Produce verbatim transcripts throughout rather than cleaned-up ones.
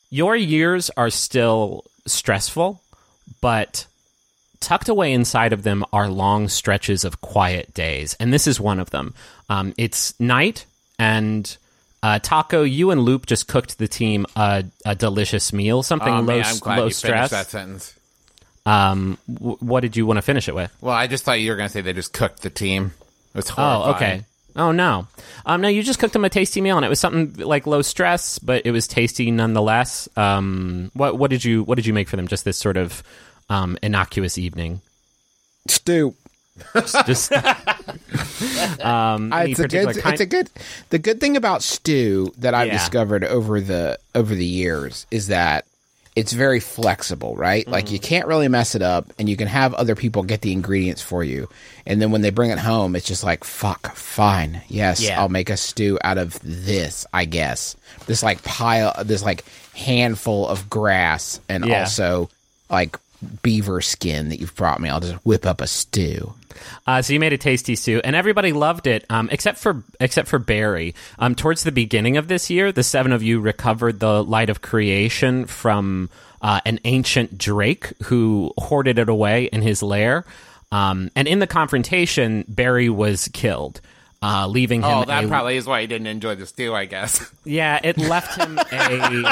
your years are still stressful, but tucked away inside of them are long stretches of quiet days, and this is one of them. Um, it's night, and uh, Taco, you and Loop just cooked the team a, a delicious meal, something oh, low, man, I'm glad low you stress. finished that sentence. Um, w- what did you want to finish it with? Well, I just thought you were going to say they just cooked the team. It was horrifying. Oh, okay. Oh, no. Um, no, you just cooked them a tasty meal, and it was something like low stress, but it was tasty nonetheless. Um, what what did you what did you make for them? Just this sort of um, innocuous evening. Stew. Just um, Uh, it's a good. kind- It's a good. The good thing about stew that I've Yeah. discovered over the over the years is that it's very flexible, right? Mm. Like you can't really mess it up, and you can have other people get the ingredients for you, and then when they bring it home, it's just like fuck, fine, yes, Yeah. I'll make a stew out of this, I guess. This like pile, this like handful of grass, and Yeah. also like beaver skin that you've brought me. I'll just whip up a stew. Uh, so you made a tasty stew, and everybody loved it, um, except for except for Barry. Um, towards the beginning of this year, the seven of you recovered the light of creation from uh, an ancient drake who hoarded it away in his lair. Um, and in the confrontation, Barry was killed, uh, leaving him. Oh, that a, probably is why he didn't enjoy the stew, I guess. Yeah, it left him a.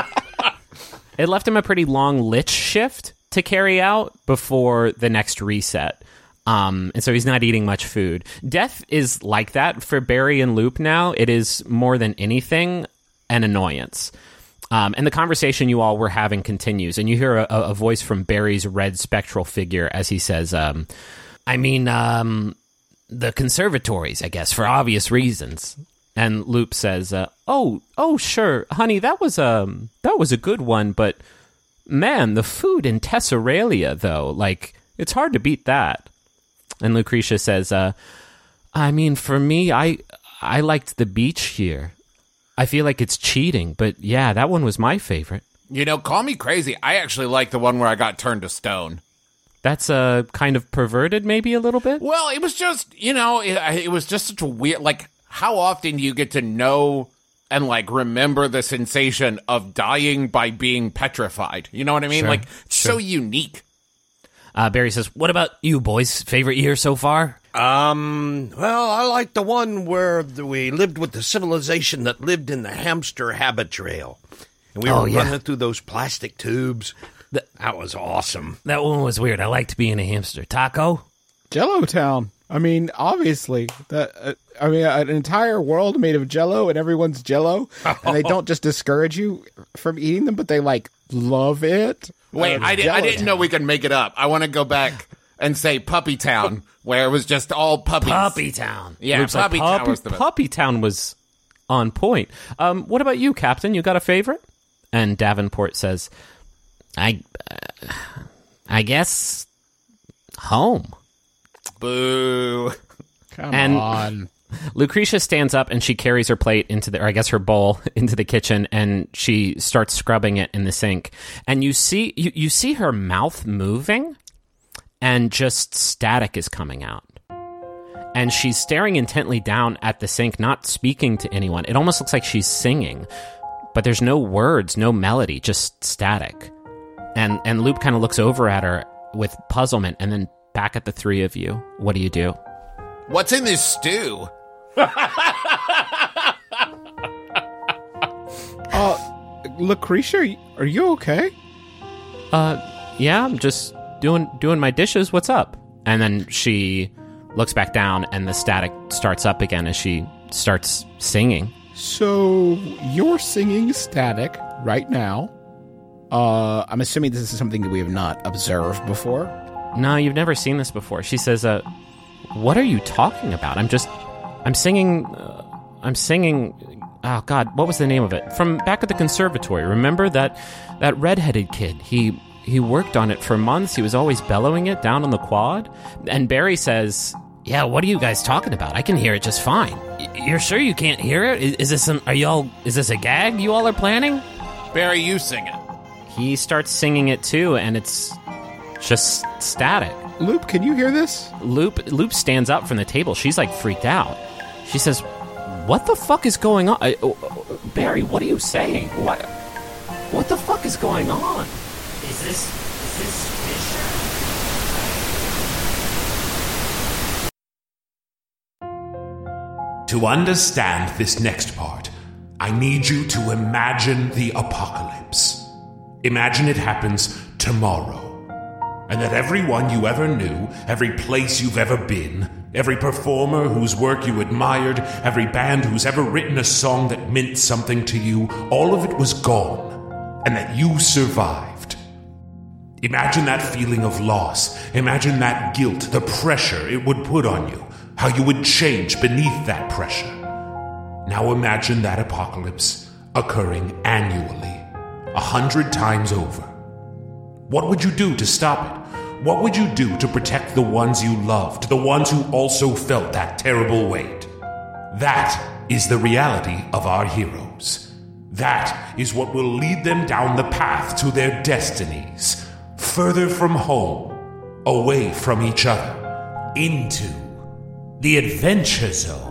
It left him a pretty long lich shift to carry out before the next reset. Um, and so he's not eating much food. Death is like that for Barry and Loop now. It is more than anything an annoyance. Um, and the conversation you all were having continues. And you hear a, a voice from Barry's red spectral figure as he says, um, I mean, um, the conservatories, I guess, for obvious reasons. And Loop says, uh, oh, oh, sure, honey, that was, um, that was a good one. But, man, the food in Tesseralia, though, like, it's hard to beat that. And Lucretia says, uh, I mean, for me, I I liked the beach here. I feel like it's cheating, but yeah, that one was my favorite. You know, call me crazy. I actually like the one where I got turned to stone. That's uh, kind of perverted, maybe a little bit? Well, it was just, you know, it, it was just such a weird, like, how often do you get to know and, like, remember the sensation of dying by being petrified? You know what I mean? Sure, Like, sure. so unique. Uh, Barry says, what about you, boys? Favorite year so far? Um, well, I like the one where the, we lived with the civilization that lived in the hamster habit trail. And we Oh, were yeah. running through those plastic tubes. The- that was awesome. That one was weird. I liked being a hamster. Taco? Jello Town. I mean, obviously, that uh, I mean, an entire world made of Jello, and everyone's Jello, and they don't just discourage you from eating them, but they like love it. Wait, Uh, I, di- I Jello didn't know Town. we could make it up. I want to go back and say Puppy Town, where it was just all puppies. Puppy Town. Yeah, Loop's like, Puppy Town Puppy, was the best. Puppy Town was on point. Um, what about you, Captain? You got a favorite? And Davenport says, I, uh, I guess home. Boo. Come And- on. Lucretia stands up and she carries her plate into the, or I guess her bowl into the kitchen, and she starts scrubbing it in the sink. And you see, you, you see her mouth moving, and just static is coming out. And she's staring intently down at the sink, not speaking to anyone. It almost looks like she's singing, but there's no words, no melody, just static. And and Loop kind of looks over at her with puzzlement, and then back at the three of you. What do you do? What's in this stew? Uh, Lucretia, are you okay? Uh, yeah, I'm just doing doing my dishes. What's up? And then she looks back down, and the static starts up again as she starts singing. So you're singing static right now. Uh, I'm assuming this is something that we have not observed before. No, you've never seen this before. She says, "Uh, what are you talking about? I'm just, I'm singing, uh, I'm singing. Oh God, what was the name of it? From back at the conservatory. Remember that that redheaded kid? He he worked on it for months. He was always bellowing it down on the quad." And Barry says, "Yeah, what are you guys talking about? I can hear it just fine. Y- you're sure you can't hear it? Is, is this some? Are y'all? Is this a gag you all are planning?" Barry, you sing it. He starts singing it too, and it's just static. Loop, can you hear this? Loop Loop stands up from the table. She's like freaked out. She says, "What the fuck is going on? I, oh, oh, Barry, what are you saying? What?" What the fuck is going on? Is this... is this Fisher? To understand this next part, I need you to imagine the apocalypse. Imagine it happens tomorrow. And that everyone you ever knew, every place you've ever been, every performer whose work you admired, every band who's ever written a song that meant something to you, all of it was gone, and that you survived. Imagine that feeling of loss. Imagine that guilt, the pressure it would put on you, how you would change beneath that pressure. Now imagine that apocalypse occurring annually, a hundred times over. What would you do to stop it? What would you do to protect the ones you loved, the ones who also felt that terrible weight? That is the reality of our heroes. That is what will lead them down the path to their destinies, further from home, away from each other, into the Adventure Zone.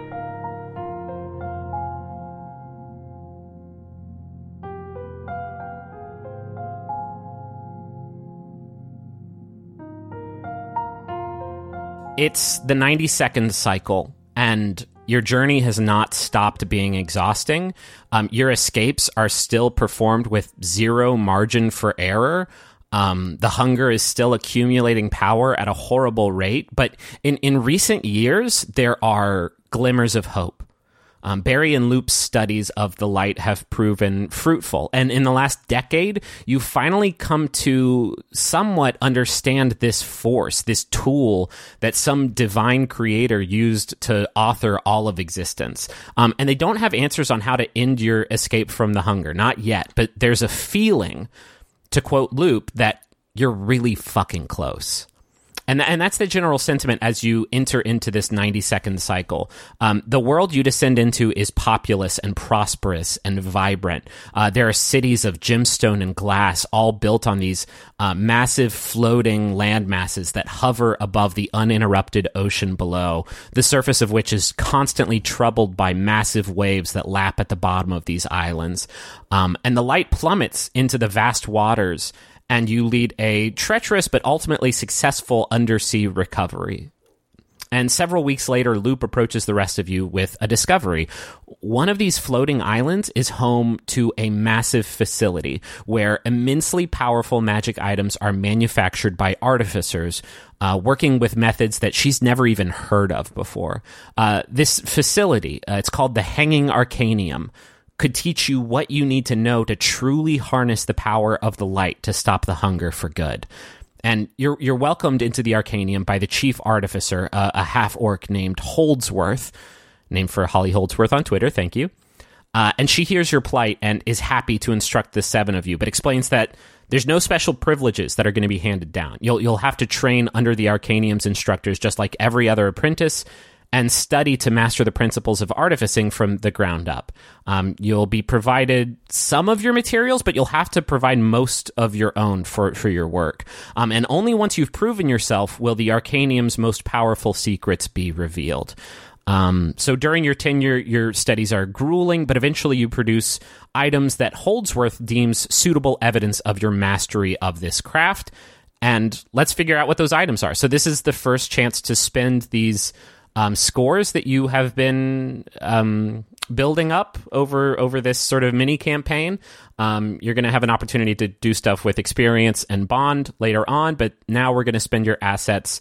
It's the ninety second cycle, and your journey has not stopped being exhausting. Um, your escapes are still performed with zero margin for error. Um, the hunger is still accumulating power at a horrible rate, but in, in recent years, there are glimmers of hope. Um, Barry and Loop's studies of the light have proven fruitful, and in the last decade, you finally come to somewhat understand this force, this tool that some divine creator used to author all of existence. Um, and they don't have answers on how to end your escape from the hunger, not yet, but there's a feeling, to quote Loop, that you're really fucking close. And, and that's the general sentiment as you enter into this ninety second cycle. Um, the world you descend into is populous and prosperous and vibrant. Uh, there are cities of gemstone and glass, all built on these uh, massive floating land masses that hover above the uninterrupted ocean below, the surface of which is constantly troubled by massive waves that lap at the bottom of these islands. Um, and the light plummets into the vast waters, and you lead a treacherous but ultimately successful undersea recovery. And several weeks later, Loop approaches the rest of you with a discovery. One of these floating islands is home to a massive facility where immensely powerful magic items are manufactured by artificers, uh, working with methods that she's never even heard of before. Uh, this facility, uh, it's called the Hanging Arcanium, could teach you what you need to know to truly harness the power of the light to stop the hunger for good. And you're you're welcomed into the Arcanium by the chief artificer, uh, a half-orc named Holdsworth, named for Holly Holdsworth on Twitter, thank you. Uh, and she hears your plight and is happy to instruct the seven of you, but explains that there's no special privileges that are going to be handed down. You'll you'll have to train under the Arcanium's instructors just like every other apprentice, and study to master the principles of artificing from the ground up. Um, you'll be provided some of your materials, but you'll have to provide most of your own for, for your work. Um, and only once you've proven yourself will the Arcanium's most powerful secrets be revealed. Um, so during your tenure, your studies are grueling, but eventually you produce items that Holdsworth deems suitable evidence of your mastery of this craft. And let's figure out what those items are. So this is the first chance to spend these Um, scores that you have been um, building up over over this sort of mini campaign. Um, you're going to have an opportunity to do stuff with experience and bond later on, but now we're going to spend your assets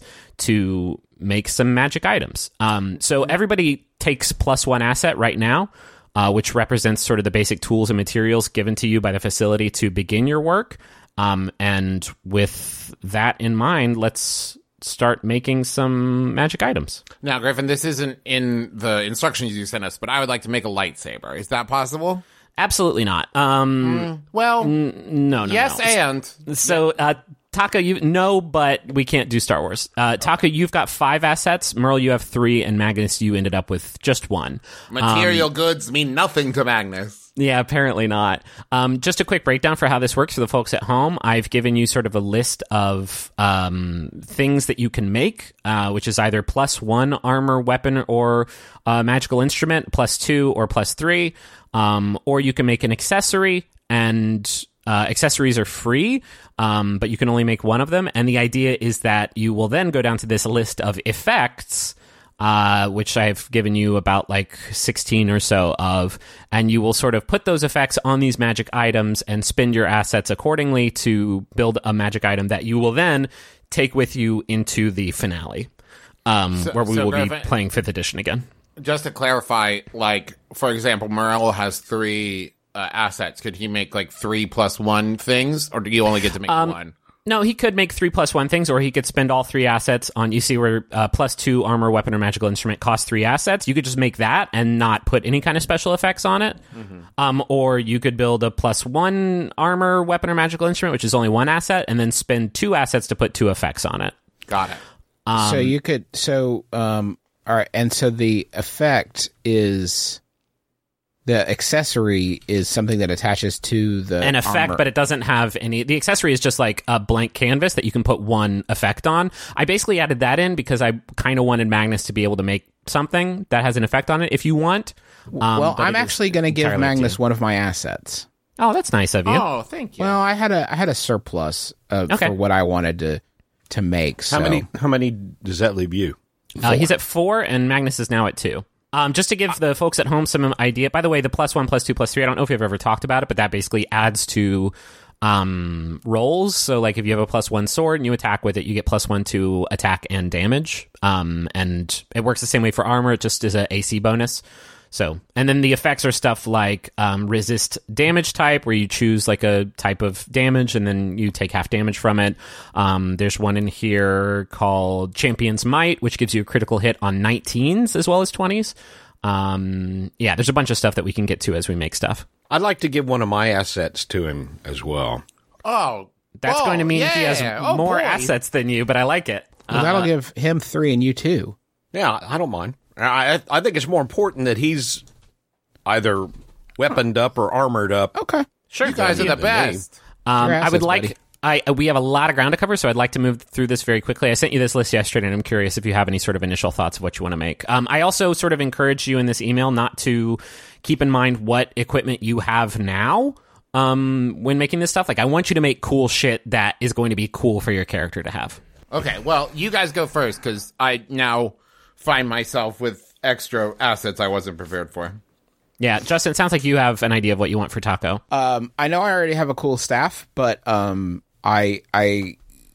to make some magic items. Um, so everybody takes plus one asset right now, uh, which represents sort of the basic tools and materials given to you by the facility to begin your work. Um, and with that in mind, let's start making some magic items. Now, Griffin, this isn't in the instructions you sent us, but I would like to make a lightsaber. Is that possible? Absolutely not. Um, mm, well, n- no, no, yes, no. and so, uh, Taka, you no, but we can't do Star Wars. Uh, Taka, you've got five assets. Merle, you have three, and Magnus, you ended up with just one. Material um, goods mean nothing to Magnus. Yeah, apparently not. Um, just a quick breakdown for how this works for the folks at home. I've given you sort of a list of um, things that you can make, uh, which is either plus one armor, weapon, or uh, magical instrument, plus two or plus three. Um, or you can make an accessory, and uh, accessories are free, um, but you can only make one of them. And the idea is that you will then go down to this list of effects, uh, which I've given you about like sixteen or so of, and you will sort of put those effects on these magic items and spend your assets accordingly to build a magic item that you will then take with you into the finale, um, So- where we so will be Griffin- playing fifth edition again. Just to clarify, like, for example, Morello has three uh, assets. Could he make, like, three plus one things, or do you only get to make Um, one? No, he could make three plus one things, or he could spend all three assets on, you see where uh, plus two armor, weapon, or magical instrument costs three assets. You could just make that and not put any kind of special effects on it. Mm-hmm. Um, or you could build a plus one armor, weapon, or magical instrument, which is only one asset, and then spend two assets to put two effects on it. Got it. Um, so you could so um all right, and so the effect is the accessory is something that attaches to the An effect, armor. but it doesn't have any. The accessory is just like a blank canvas that you can put one effect on. I basically added that in because I kind of wanted Magnus to be able to make something that has an effect on it if you want. Um, well, but I'm it is actually going to give entirely up to Magnus you. one of my assets. Oh, that's nice of you. Oh, thank you. Well, I had a I had a surplus uh, Okay. for what I wanted to to make. So. How many? How many does that leave you? Uh, he's at four, and Magnus is now at two. Um, just to give the folks at home some idea, by the way, the plus one, plus two, plus three, I don't know if you've ever talked about it, but that basically adds to um, rolls. So, like, if you have a plus one sword and you attack with it, you get plus one to attack and damage. Um, and it works the same way for armor, it just is a A C bonus. So, and then the effects are stuff like um, resist damage type, where you choose like a type of damage and then you take half damage from it. Um, there's one in here called Champion's Might, which gives you a critical hit on nineteens as well as twenties. Um, yeah, there's a bunch of stuff that we can get to as we make stuff. I'd like to give one of my assets to him as well. Oh, That's whoa, going to mean yeah. he has Oh, more boy. assets than you, but I like it. Well, that'll give him three and you two. Yeah, I don't mind. I I think it's more important that he's either weaponed up or armored up. Okay. Sure, you guys are the than me. best. Um, Your I would assets, like. buddy. I we have a lot of ground to cover, so I'd like to move through this very quickly. I sent you this list yesterday, and I'm curious if you have any sort of initial thoughts of what you want to make. Um, I also sort of encourage you in this email not to keep in mind what equipment you have now um, when making this stuff. Like, I want you to make cool shit that is going to be cool for your character to have. Okay, well, you guys go first, because I now find myself with extra assets I wasn't prepared for. Yeah, Justin, it sounds like you have an idea of what you want for Taco. Um, I know I already have a cool staff, but um, I I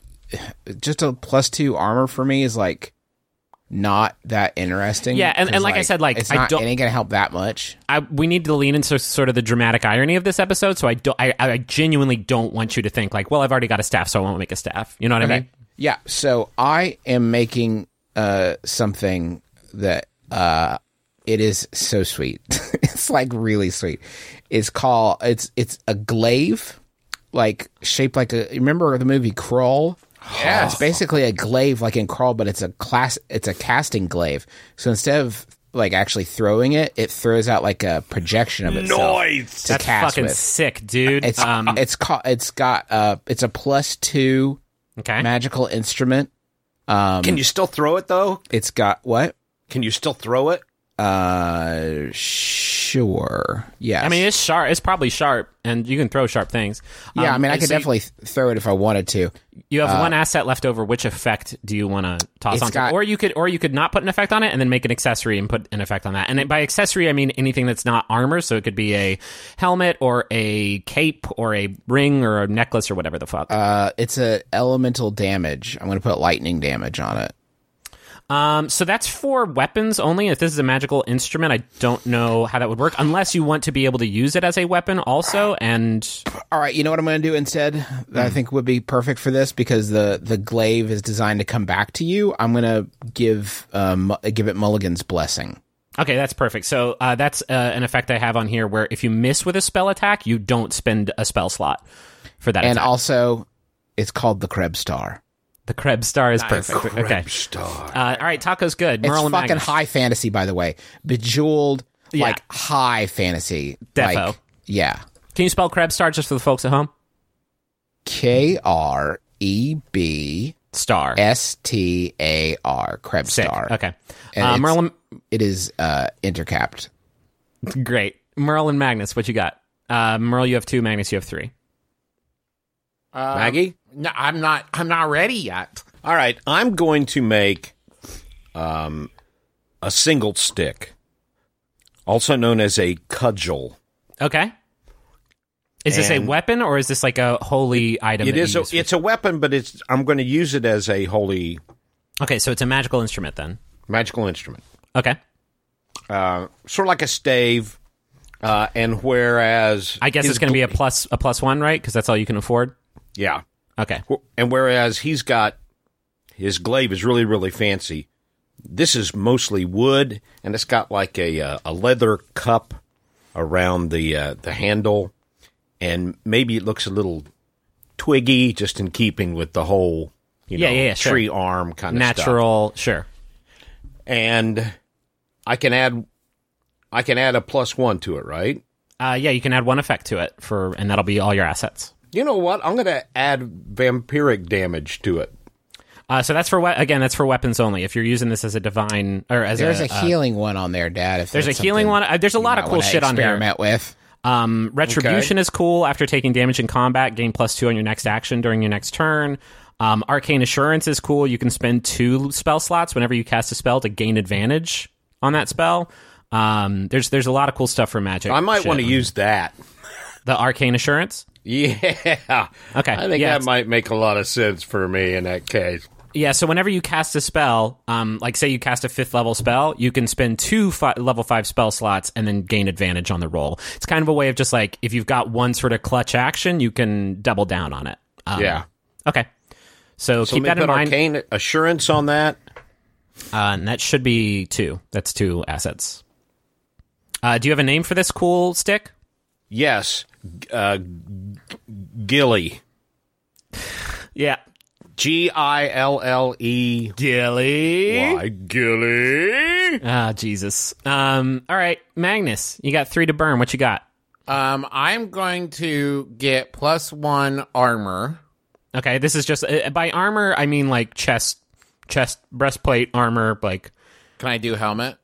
just a plus two armor for me is like not that interesting. Yeah, and- and 'cause, like I said, like, it's I not, don't- it ain't gonna help that much. I, we need to lean into sort of the dramatic irony of this episode, so I, do, I, I genuinely don't want you to think like, well, I've already got a staff, so I won't make a staff. You know what I mean? Yeah, so I am making uh something that uh it is so sweet. It's like really sweet. It's called it's it's a glaive, like shaped like a. Remember the movie Crawl? Yes. It's basically a glaive like in Crawl, but it's a class. It's a casting glaive. So instead of like actually throwing it, it throws out like a projection of itself Nice. to That's cast fucking with. sick, dude. It's um, it's called it's got uh it's a plus two okay. magical instrument. Um, Can you still throw it though? It's got what? Can you still throw it? Uh, sure. Yes. I mean, it's sharp. It's probably sharp, and you can throw sharp things. yeah. I Um, mean, I and could so you- definitely th- throw it if I wanted to. You have one asset left over. Which effect do you want to toss It's on? got- Or you could, or you could not put an effect on it, and then make an accessory and put an effect on that. And by accessory, I mean anything that's not armor. So it could be a helmet, or a cape, or a ring, or a necklace, or whatever the fuck. Uh, it's a elemental damage. I'm going to put lightning damage on it. Um, so that's for weapons only. If this is a magical instrument, I don't know how that would work, unless you want to be able to use it as a weapon also. And All right. You know what I'm going to do instead? That I think would be perfect for this because the the glaive is designed to come back to you. I'm going to give um give it Mulligan's blessing. okay, that's perfect. So uh, that's uh, an effect I have on here where if you miss with a spell attack, you don't spend a spell slot for that And attack. also, it's called the Krebs Star. The Krebs Star is perfect. Okay. Star. Uh, all right, Taco's good. It's Merle and fucking Magnus. high fantasy, by the way. Bejeweled, Yeah. like high fantasy. Defo. Like, yeah. Can you spell Krebs Star just for the folks at home? K R E B Star. S T A R. Krebs Sick. Star. Okay. And Uh, it's- Merle, It is uh, intercapped. great. Merle and Magnus, what you got? Uh, Merle, you have two. Magnus, you have three. Uh, Maggie? No, I'm not. I'm not ready yet. All right, I'm going to make um, a single stick, also known as a cudgel. Okay. Is this a And- weapon or is this like a holy item? It that is. you A, use for- it's a weapon, but it's. I'm going to use it as a holy Okay, so it's a magical instrument then. magical instrument, Okay. uh, sort of like a stave. Uh, and whereas I guess his it's going to be a gl- plus a plus one, right? Because that's all you can afford. yeah. Okay. And whereas he's got his glaive is really really fancy, this is mostly wood, and it's got like a uh, a leather cup around the uh, the handle, and maybe it looks a little twiggy, just in keeping with the whole you Yeah, know yeah, yeah, sure. tree arm kind of stuff. Natural, sure. And I can add I can add a plus one to it, right? Uh, yeah, you can add one effect to it for, and that'll be all your assets. You know what? I'm going to add vampiric damage to it. Uh, so that's for we- again, that's for weapons only. If you're using this as a divine or as There's a, a uh, healing one on there, Dad. If there's a that's healing something one. Uh, there's a you lot of might cool wanna shit on here. experiment with. Um, Retribution Okay. is cool. After taking damage in combat, gain plus two on your next action during your next turn. Um, Arcane Assurance is cool. You can spend two spell slots whenever you cast a spell to gain advantage on that spell. Um, there's there's a lot of cool stuff for magic. I might shit. want to use that. the Arcane Assurance. Yeah. Okay, I think yeah, that it's- might make a lot of sense for me in that case. Yeah, so whenever you cast a spell, um, like say you cast a fifth level spell, you can spend two fi- level five spell slots and then gain advantage on the roll. It's kind of a way of just like, if you've got one sort of clutch action, you can double down on it. Um, Yeah. Okay. So, So keep let that me in put mind. arcane assurance on that. Uh, and that should be two. That's two assets. Uh, do you have a name for this cool stick? Yes. Uh, Gilly. Yeah. G I L L E. Gilly. Why, Gilly? Ah, Jesus. Um, all right, Magnus, you got three to burn. What you got? Um, I'm going to get plus one armor. Okay, this is just uh, by armor. I mean like chest, chest, breastplate, armor. Like, Can I do helmet?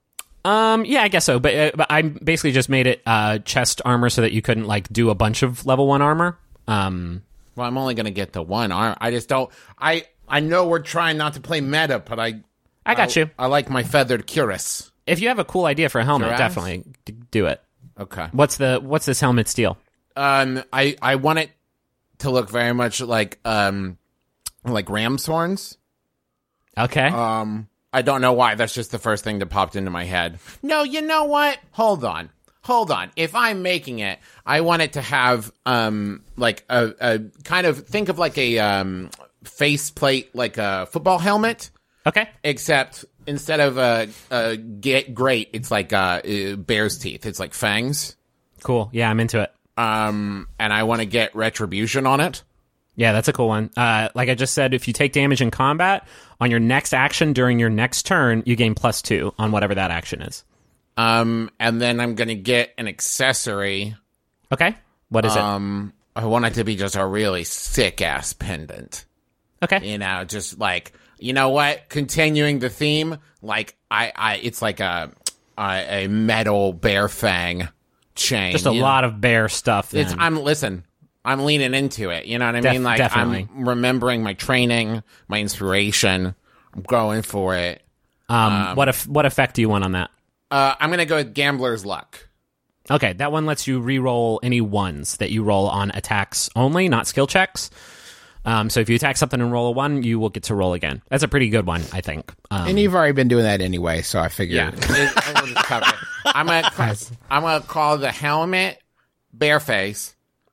um, yeah, I guess so. But, uh, but I basically just made it uh, chest armor so that you couldn't like do a bunch of level one armor. Um, Well, I'm only going to get the one arm. I just don't. I I know we're trying not to play meta, but I. I got you. I like my feathered cuirass. If you have a cool idea for a helmet, Cuirass? definitely d- do it. Okay. What's the what's this helmet steel? Um, I I want it to look very much like um, like ram's horns. Okay. Um, I don't know why. That's just the first thing that popped into my head. No, you know what? Hold on. Hold on. If I'm making it, I want it to have um like a, a kind of think of like a um faceplate, like a football helmet, okay. except instead of a, a get great, it's like uh, uh bear's teeth. It's like fangs. Cool. Yeah, I'm into it. Um, and I want to get retribution on it. Yeah, that's a cool one. Uh, like I just said, if you take damage in combat, on your next action during your next turn, you gain plus two on whatever that action is. Um, and then I'm gonna get an accessory. Okay. What is Um, I want it to be just a really sick ass pendant. it? Okay. You know, just like, you know what? Continuing the theme, like I, I, it's like a, a, a metal bear fang chain. Just a you know? lot of bear stuff. Then. It's. I'm listen. I'm leaning into it. You know what I Def- mean? Like definitely. I'm remembering my training, my inspiration. I'm going for it. um, what if what effect do you want on that? Uh, I'm gonna go with Gambler's Luck. Okay, that one lets you re-roll any ones that you roll on attacks only, not skill checks. Um, so if you attack something and roll a one, you will get to roll again. That's a pretty good one, I think. Um, And you've already been doing that anyway, so I figured. Yeah, it, I will just cover it. I'm gonna ca- I'm gonna call the helmet Bareface.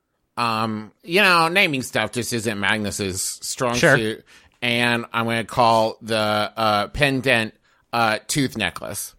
Um, you know, naming stuff just isn't Magnus's strong Sure. suit, and I'm gonna call the uh, pendant uh, Tooth Necklace.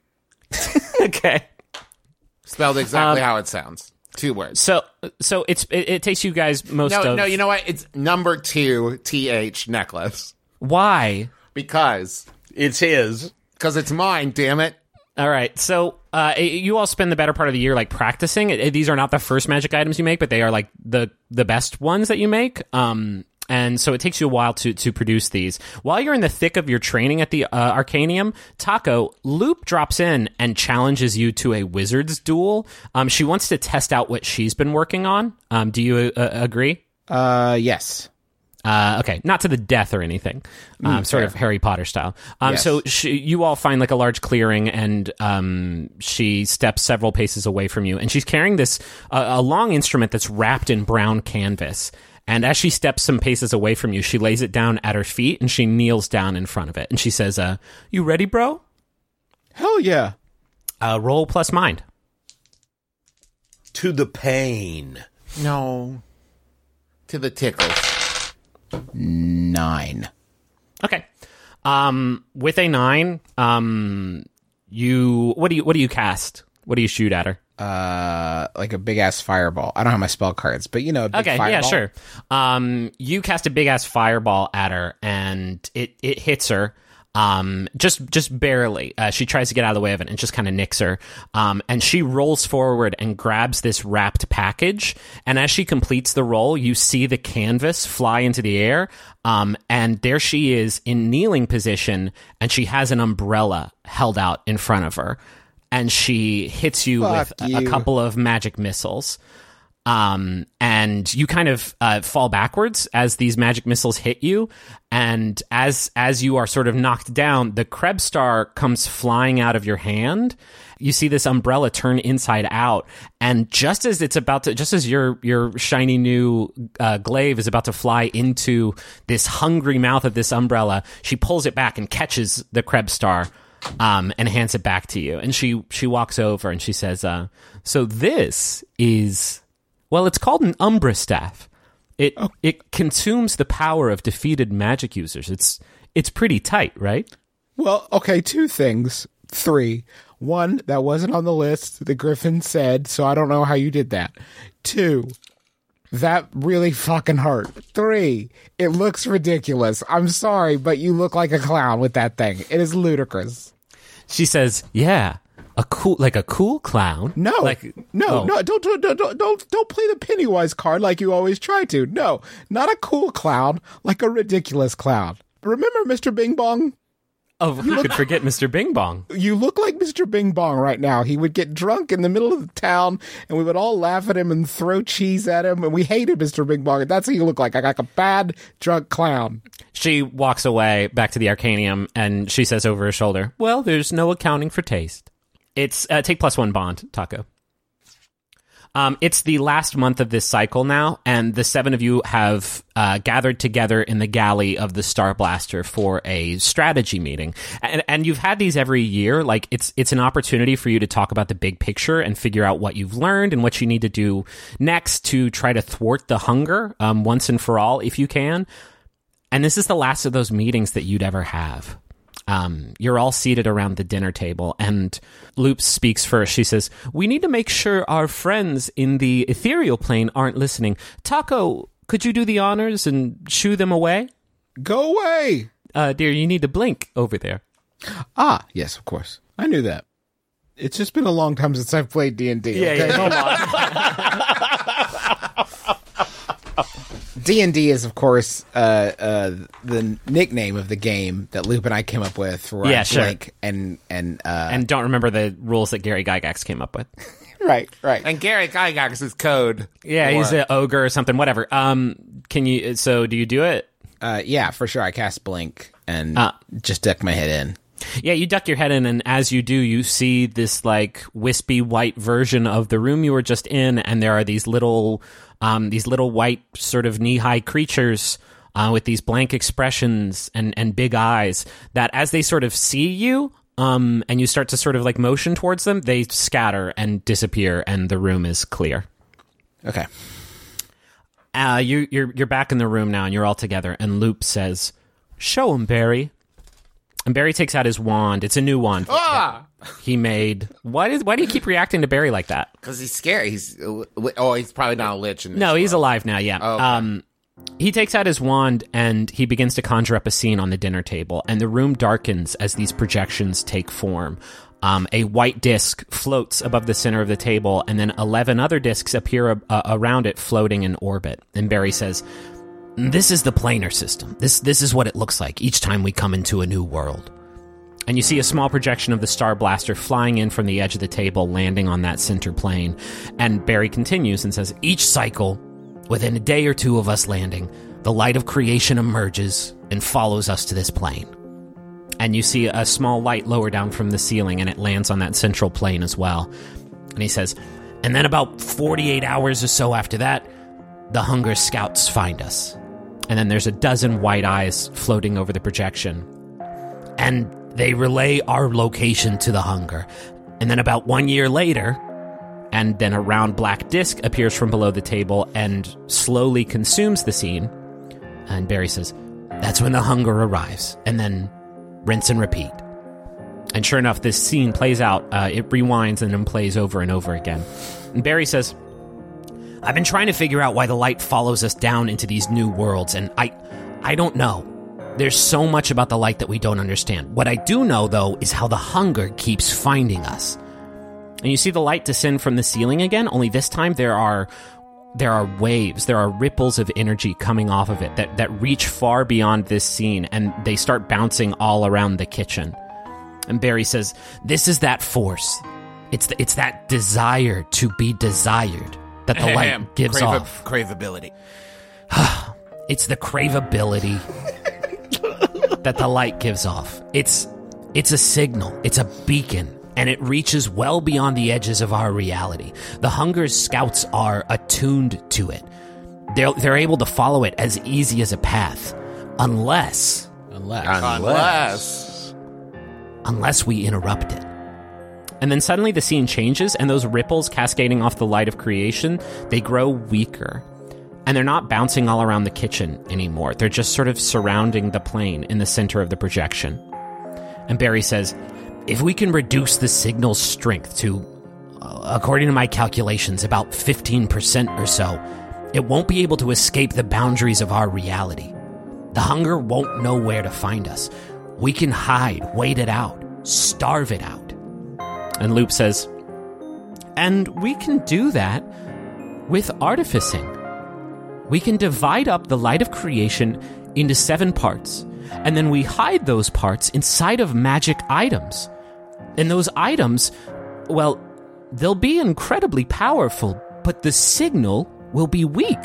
okay. Spelled exactly Um, how it sounds. Two words. So so it's it, it takes you guys most No, of no, you know what? It's number two T H necklace why? because It's his. because it's mine. Damn it. All right, so uh, you all spend the better part of the year like practicing. Uh, These are not the first magic items you make, but they are like the the best ones that you make. Um, And so it takes you a while to, to produce these. While you're in the thick of your training at the uh, Arcanium, Taco, Loop drops in and challenges you to a wizard's duel. Um, she wants to test out what she's been working on. Um, do you uh, agree? Uh, yes. Uh, okay, not to the death or anything, um, Mm, sort fair. of Harry Potter style. Um, Yes. So she, you all find like a large clearing, and um, she steps several paces away from you, and she's carrying this uh, a long instrument that's wrapped in brown canvas. And as she steps some paces away from you, she lays it down at her feet, and she kneels down in front of it, and she says, uh, "You ready, bro? Hell yeah. Uh, roll plus mind." To the pain. No. To the tickles. Nine. Okay. Um, with a nine, um, you what do you what do you cast? What do you shoot at her? Uh, like a big ass fireball. I don't have my spell cards, but you know, a big Okay, fireball. yeah, sure. Um, you cast a big ass fireball at her, and it it hits her. Um, just just barely. Uh, she tries to get out of the way of it, and just kind of nicks her. Um, and she rolls forward and grabs this wrapped package. And as she completes the roll, you see the canvas fly into the air. Um, and there she is in kneeling position, and she has an umbrella held out in front of her. And she hits you Fuck with a, a you. couple of magic missiles. Um, and you kind of uh, fall backwards as these magic missiles hit you. And as as you are sort of knocked down, the Krebs star comes flying out of your hand. You see this umbrella turn inside out, and just as it's about to, just as your your shiny new uh, glaive is about to fly into this hungry mouth of this umbrella, she pulls it back and catches the Krebs star. Um, and hands it back to you. And she, she walks over and she says, uh, so this is, well, it's called an Umbra Staff. It, Oh. it consumes the power of defeated magic users. It's, it's pretty tight, right? Well, okay, two things. Three. One, that wasn't on the list. The Griffin said, so I don't know how you did that. Two, that really fucking hurt. Three, it looks ridiculous. I'm sorry, but you look like a clown with that thing. It is ludicrous. She says, yeah, a cool, like a cool clown. No, like, no, oh. no, don't, don't, don't, don't, don't, don't play the Pennywise card like you always try to. No, not a cool clown, like a ridiculous clown. Remember Mister Bing Bong? Oh, who could forget Mister Bing Bong? You look like Mister Bing Bong right now. He would get drunk in the middle of the town, and we would all laugh at him and throw cheese at him, and we hated Mister Bing Bong. And that's what you look like, like a bad, drunk clown. She walks away back to the Arcanium, and she says over her shoulder, well, there's no accounting for taste. It's uh, take plus one bond, Taco. Um, it's the last month of this cycle now, and the seven of you have uh, gathered together in the galley of the Star Blaster for a strategy meeting. And, and you've had these every year. Like, it's it's an opportunity for you to talk about the big picture and figure out what you've learned and what you need to do next to try to thwart the hunger um, once and for all, if you can. And this is the last of those meetings that you'd ever have. Um, you're all seated around the dinner table, and Loop speaks first. She says, we need to make sure our friends in the ethereal plane aren't listening. Taco, could you do the honors and shoo them away? Go away! Uh, dear, you need to blink over there. Ah, yes, of course. I knew that. It's just been a long time since I've played D and D. Okay, hold on. D and D is, of course, uh, uh, the nickname of the game that Loop and I came up with for Yeah, sure. Blink and and uh, And don't remember the rules that Gary Gygax came up with. right, right. And Gary Gygax's code. Yeah, for- he's an ogre or something, whatever. Um, can you, so do you do it? Uh, yeah, for sure. I cast Blink and Ah. just duck my head in. Yeah, you duck your head in, and as you do, you see this, like, wispy white version of the room you were just in, and there are these little, um, these little white, sort of knee-high creatures uh, with these blank expressions and, and big eyes that, as they sort of see you, um, and you start to sort of, like, motion towards them, they scatter and disappear, and the room is clear. Okay. Uh, you, you're you're back in the room now, and you're all together, and Loop says, show him, Barry. And Barry takes out his wand. It's a new wand Ah! he made. Why did why do you keep reacting to Barry like that? Because he's scary. He's oh, he's probably not a lich. In this No, he's world. alive now. Yeah. Okay. Um, he takes out his wand and he begins to conjure up a scene on the dinner table, and the room darkens as these projections take form. Um, a white disc floats above the center of the table, and then eleven other discs appear uh, around it, floating in orbit. And Barry says, This is the planar system. This this is what it looks like each time we come into a new world. And you see a small projection of the Star Blaster flying in from the edge of the table, landing on that center plane. And Barry continues and says, each cycle, within a day or two of us landing, the light of creation emerges and follows us to this plane. And you see a small light lower down from the ceiling, and it lands on that central plane as well. And he says, and then about forty-eight hours or so after that, the Hunger Scouts find us. And then there's a dozen white eyes floating over the projection. And they relay our location to the Hunger. And then about one year later, and then a round black disc appears from below the table and slowly consumes the scene. And Barry says, that's when the Hunger arrives. And then rinse and repeat. And sure enough, this scene plays out. Uh, it rewinds and then plays over and over again. And Barry says, I've been trying to figure out why the light follows us down into these new worlds, and I I don't know. There's so much about the light that we don't understand. What I do know, though, is how the Hunger keeps finding us. And you see the light descend from the ceiling again, only this time there are there are waves, there are ripples of energy coming off of it that, that reach far beyond this scene, and they start bouncing all around the kitchen. And Barry says, this is that force. It's the, it's that desire to be desired that the light gives Crave- off. Craveability. It's the craveability that the light gives off. It's it's a signal. It's a beacon. And it reaches well beyond the edges of our reality. The Hunger Scouts are attuned to it. They're, they're able to follow it as easy as a path. Unless... Unless. Unless. Unless we interrupt it. And then suddenly the scene changes, and those ripples cascading off the light of creation, they grow weaker. And they're not bouncing all around the kitchen anymore. They're just sort of surrounding the plane in the center of the projection. And Barry says, if we can reduce the signal's strength to, uh, according to my calculations, about fifteen percent or so, it won't be able to escape the boundaries of our reality. The Hunger won't know where to find us. We can hide, wait it out, starve it out. And Loop says, and we can do that with artificing. We can divide up the light of creation into seven parts, and then we hide those parts inside of magic items. And those items, well, they'll be incredibly powerful, but the signal will be weak.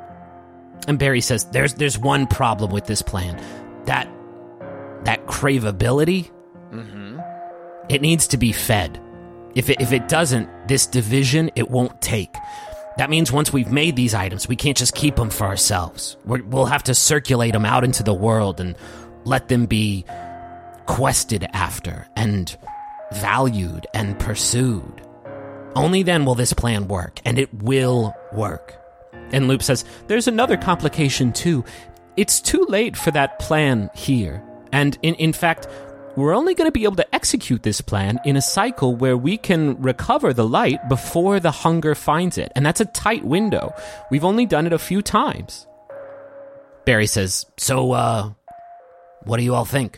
And Barry says, there's there's one problem with this plan. That, that craveability, mm-hmm. It needs to be fed. If it, if it doesn't, this division, it won't take. That means once we've made these items, we can't just keep them for ourselves. We're, we'll have to circulate them out into the world and let them be quested after and valued and pursued. Only then will this plan work, and it will work. And Loop says, there's another complication too. It's too late for that plan here. And in, in fact, we're only going to be able to execute this plan in a cycle where we can recover the light before the Hunger finds it. And that's a tight window. We've only done it a few times. Barry says, so, uh, what do you all think?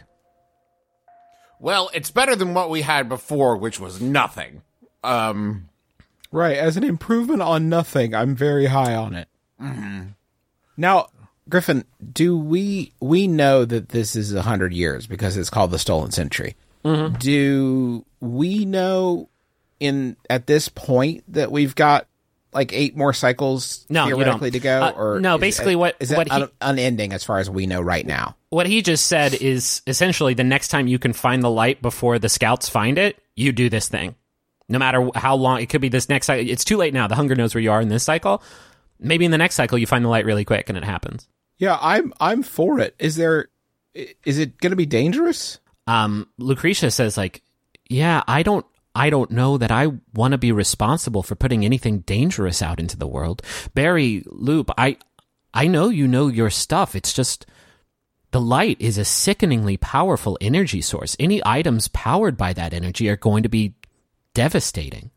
Well, it's better than what we had before, which was nothing. Um, right, as an improvement on nothing, I'm very high on it. Mm-hmm. Now, Griffin, do we we know that this is a hundred years because it's called the Stolen Century? Mm-hmm. Do we know in at this point that we've got like eight more cycles no, theoretically to go? Uh, or no, is basically it, what is it what un- he, unending as far as we know right now? What he just said is essentially the next time you can find the light before the scouts find it, you do this thing. No matter how long, it could be this next cycle. It's too late now. The Hunger knows where you are in this cycle. Maybe in the next cycle you find the light really quick and it happens. Yeah, I'm I'm for it. Is there is it going to be dangerous? Um, Lucretia says like, yeah, I don't I don't know that I want to be responsible for putting anything dangerous out into the world. Barry, Loop, I I know you know your stuff. It's just the light is a sickeningly powerful energy source. Any items powered by that energy are going to be devastating.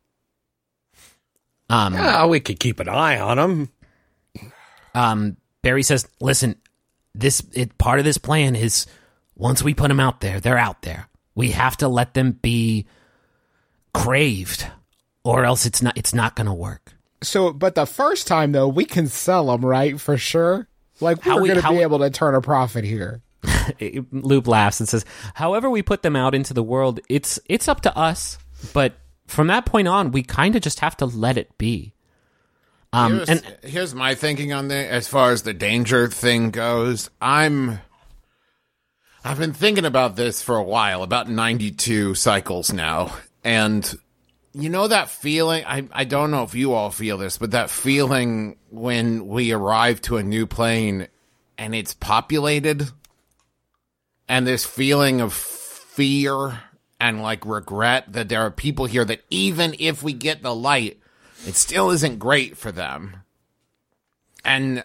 Um, yeah, we could keep an eye on them. Um, Barry says, listen, this it, part of this plan is once we put them out there, they're out there. We have to let them be craved, or else it's not it's not going to work. So, but the first time though, we can sell them, right? For sure. Like, How we're we- going to how be we- able to turn a profit here. Loop laughs and says, however we put them out into the world, it's it's up to us. But from that point on, we kind of just have to let it be. Um, here's, and here's my thinking on the as far as the danger thing goes. I'm I've been thinking about this for a while, about ninety-two cycles now. And you know that feeling, I, I don't know if you all feel this, but that feeling when we arrive to a new plane and it's populated, and this feeling of fear and like regret that there are people here that even if we get the light, it still isn't great for them. And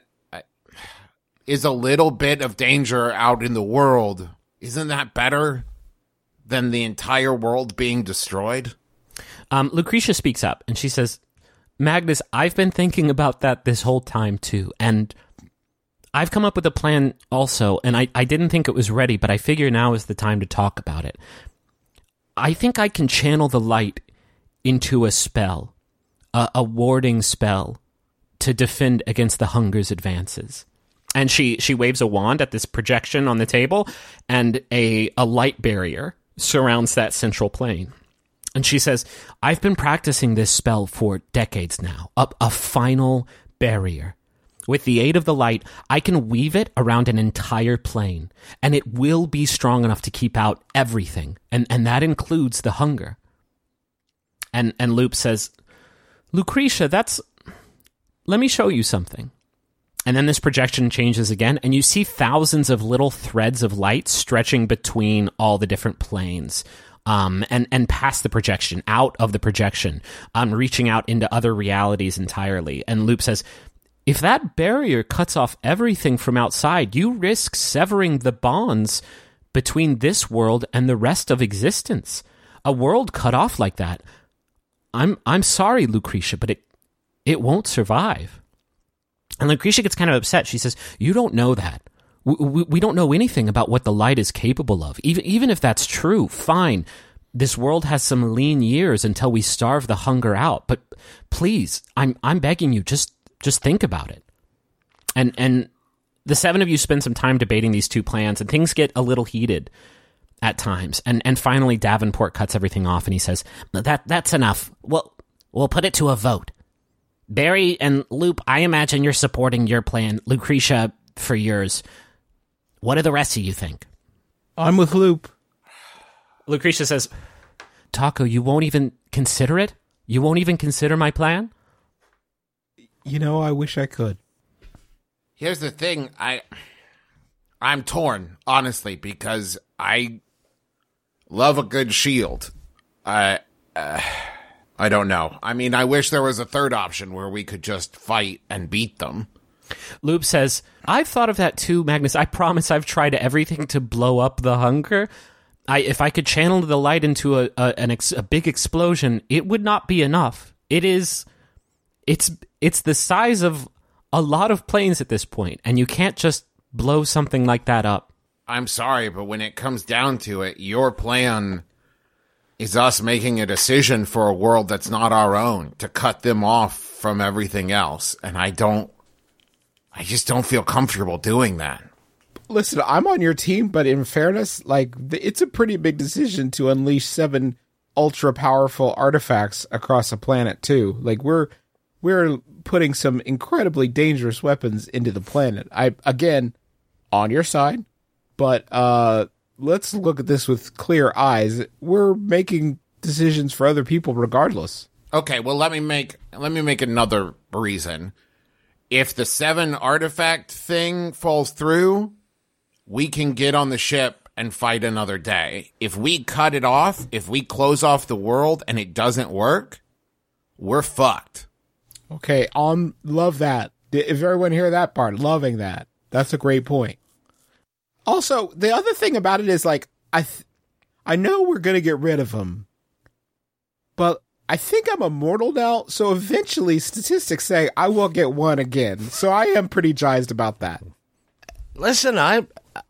is a little bit of danger out in the world, isn't that better than the entire world being destroyed? um, Lucretia speaks up and she says, Magnus, I've been thinking about that this whole time too. And I've come up with a plan also, and I, I didn't think it was ready, but I figure now is the time to talk about it. I think I can channel the light into a spell, a, a warding spell, to defend against the hunger's advances. And she, she waves a wand at this projection on the table, and a, a light barrier surrounds that central plane. And she says, I've been practicing this spell for decades now, a, a final barrier. With the aid of the light, I can weave it around an entire plane, and it will be strong enough to keep out everything, and, and that includes the hunger. And and Loop says, Lucretia, that's... Let me show you something. And then this projection changes again, and you see thousands of little threads of light stretching between all the different planes, um, and, and past the projection, out of the projection, um, reaching out into other realities entirely. And Loop says, if that barrier cuts off everything from outside, you risk severing the bonds between this world and the rest of existence. A world cut off like that, I'm I'm sorry, Lucretia, but it it won't survive. And Lucretia gets kind of upset. She says, you don't know that. We, we, we don't know anything about what the light is capable of. Even, even if that's true, fine. This world has some lean years until we starve the hunger out. But please, I'm I'm begging you, just just think about it. And and the seven of you spend some time debating these two plans, and things get a little heated at times. And and finally, Davenport cuts everything off, and he says, "That that's enough. Well, we'll put it to a vote. Barry and Loop, I imagine you're supporting your plan. Lucretia, for yours. What do the rest of you think?" I'm with Loop. Lucretia says, Taco, you won't even consider it? You won't even consider my plan? You know, I wish I could. Here's the thing, I I'm torn, honestly, because I love a good shield. I uh, I don't know. I mean, I wish there was a third option where we could just fight and beat them. Loop says, I've thought of that too, Magnus. I promise I've tried everything to blow up the hunger. I, if I could channel the light into a a, an ex, a big explosion, it would not be enough. It is, it's it's the size of a lot of planes at this point, and you can't just blow something like that up. I'm sorry, but when it comes down to it, your plan is us making a decision for a world that's not our own, to cut them off from everything else, and I don't, I just don't feel comfortable doing that. Listen, I'm on your team, but in fairness, like, it's a pretty big decision to unleash seven ultra powerful artifacts across a planet too. Like, we're we're putting some incredibly dangerous weapons into the planet. I again, on your side, but uh, let's look at this with clear eyes. We're making decisions for other people regardless. Okay, well let me make let me make another reason. If the seven artifact thing falls through, we can get on the ship and fight another day. If we cut it off, if we close off the world and it doesn't work, we're fucked. Okay, um, love that. If everyone hear that part, loving that. That's a great point. Also, the other thing about it is, like, I, th- I know we're gonna get rid of them, but I think I'm immortal now. So eventually, statistics say I will get one again. So I am pretty jazzed about that. Listen, I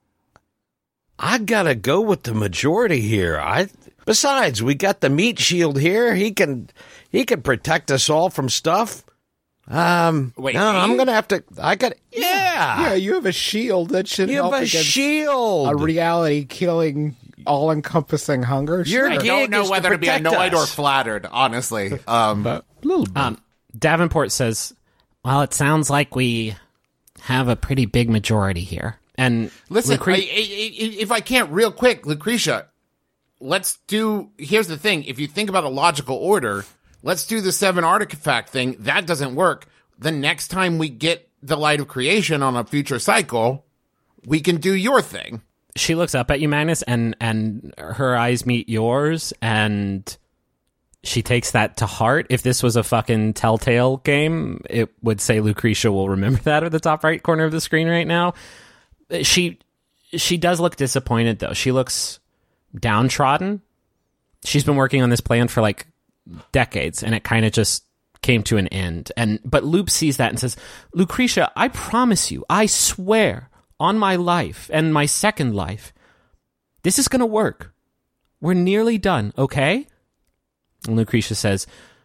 I gotta go with the majority here. I besides, we got the meat shield here. He can he can protect us all from stuff. Um, Wait, no, me? I'm gonna have to. I got Yeah, Yeah. Yeah, you have a shield that should You help have a against shield. a reality-killing, all-encompassing hunger. Your Sure. I gig don't know is to whether to, be protect annoyed or us. flattered, honestly. Um, But a little bit. Um, Davenport says, well, it sounds like we have a pretty big majority here. And listen, Lucre- I, I, I, if I can't real quick, Lucretia, let's do, here's the thing. If you think about a logical order, let's do the seven artifact thing. That doesn't work. The next time we get the Light of Creation on a future cycle, we can do your thing. she looks up at you, Magnus, and, and her eyes meet yours, and she takes that to heart. If this was a fucking Telltale game, it would say Lucretia will remember that at the top right corner of the screen right now. She she does look disappointed, though. She looks downtrodden. She's been working on this plan for like decades, and it kind of just came to an end. And but Loop sees that and says, Lucretia, I promise you, I swear on my life and my second life, this is going to work. We're nearly done, okay? And Lucretia says,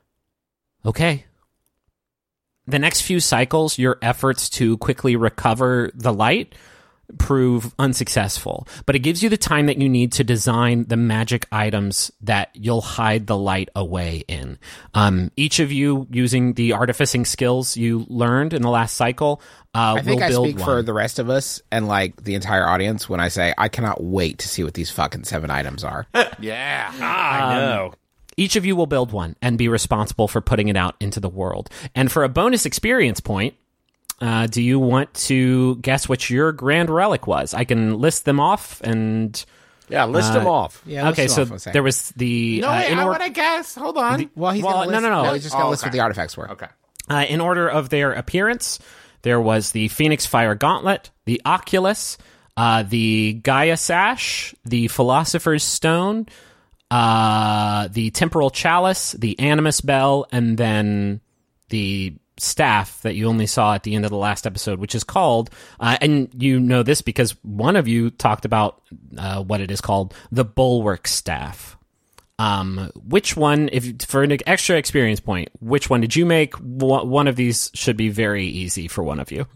okay. The next few cycles, your efforts to quickly recover the light prove unsuccessful, but it gives you the time that you need to design the magic items that you'll hide the light away in. Um, each of you, using the artificing skills you learned in the last cycle, uh, I think will I build speak one. for the rest of us and like the entire audience when I say I cannot wait to see what these fucking seven items are. Yeah. I know. Each of you will build one and be responsible for putting it out into the world. And for a bonus experience point, uh, do you want to guess what your grand relic was? I can list them off and... Yeah, list them off. Yeah. okay, let's so go off one second. there was the... No, uh, wait, in I or- want to guess. Hold on. Well, he's Well, gonna no, list, no, no. He's just gonna Oh, list what okay. the artifacts were. Okay. Uh, in order of their appearance, there was the Phoenix Fire Gauntlet, the Oculus, uh, the Gaia Sash, the Philosopher's Stone, uh, the Temporal Chalice, the Animus Bell, and then the staff that you only saw at the end of the last episode, which is called, uh, and you know this because one of you talked about uh, what it is called, the Bulwark Staff. Um, which one, if for an extra experience point, which one did you make? Wh- One of these should be very easy for one of you.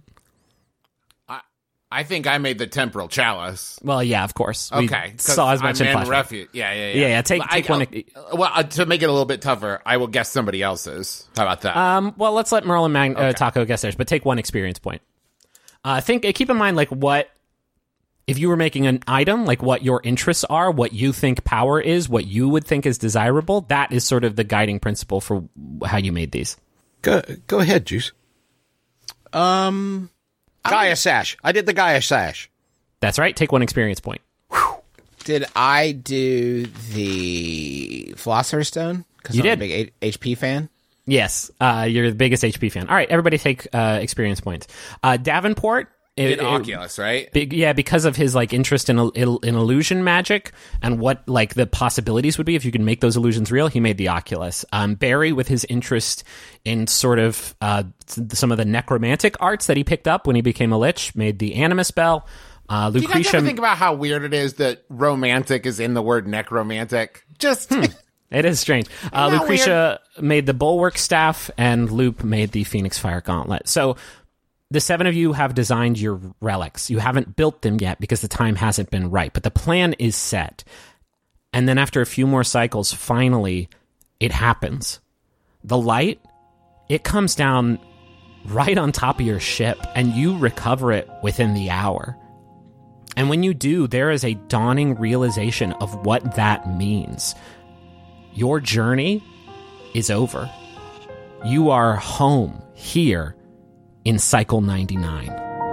I think I made the Temporal Chalice. Well, yeah, of course. We Okay. 'cause saw as much I'm in in flashback. refuge. Yeah, yeah, yeah. Yeah, yeah, take- I- take one- uh, well, uh, to make it a little bit tougher, I will guess somebody else's. How about that? Um, well, let's let Merle and Mag- uh, Okay. Taco guess theirs, but take one experience point. Uh, think, uh, keep in mind, like, what, if you were making an item, like what your interests are, what you think power is, what you would think is desirable, that is sort of the guiding principle for how you made these. Go, go ahead, Juice. Um, Gaia Sash. I did the Gaia Sash. That's right. Take one experience point. did I do the Philosopher's Stone? Because You I'm a did. big A- H P fan. Yes, uh, you're the biggest H P fan. All right, everybody take uh, experience points. Uh, Davenport, it- Did it- Oculus, right? Be- yeah, because of his like interest in, il- in illusion magic and what like the possibilities would be if you could make those illusions real, he made the Oculus. Um, Barry, with his interest in sort of uh, s- some of the necromantic arts that he picked up when he became a lich, made the Animus Bell. Uh, Do you guys Lucretia, ever think about how weird it is that romantic is in the word necromantic? Just it is strange. Uh, Isn't that Lucretia made the Bulwark Staff, and Loop made the Phoenix Fire Gauntlet. So the seven of you have designed your relics. You haven't built them yet because the time hasn't been right, but the plan is set. And then after a few more cycles, finally, it happens. The light, it comes down right on top of your ship, and you recover it within the hour. And when you do, there is a dawning realization of what that means. Your journey is over. You are home here in Cycle ninety-nine.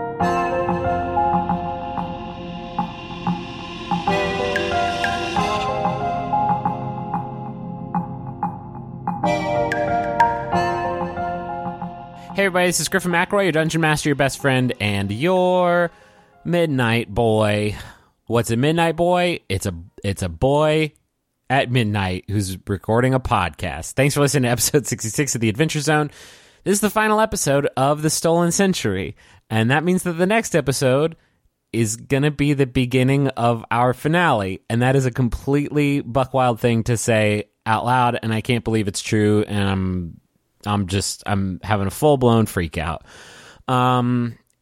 Hey everybody, this is Griffin McElroy, your Dungeon Master, your best friend, and your Midnight Boy. What's a Midnight Boy? It's a it's a boy at midnight who's recording a podcast. Thanks for listening to episode sixty-six of The Adventure Zone. This is the final episode of The Stolen Century, and that means that the next episode is going to be the beginning of our finale, and that is a completely buck-wild thing to say out loud, and I can't believe it's true, and I'm I'm just I'm having a full-blown freak out. Um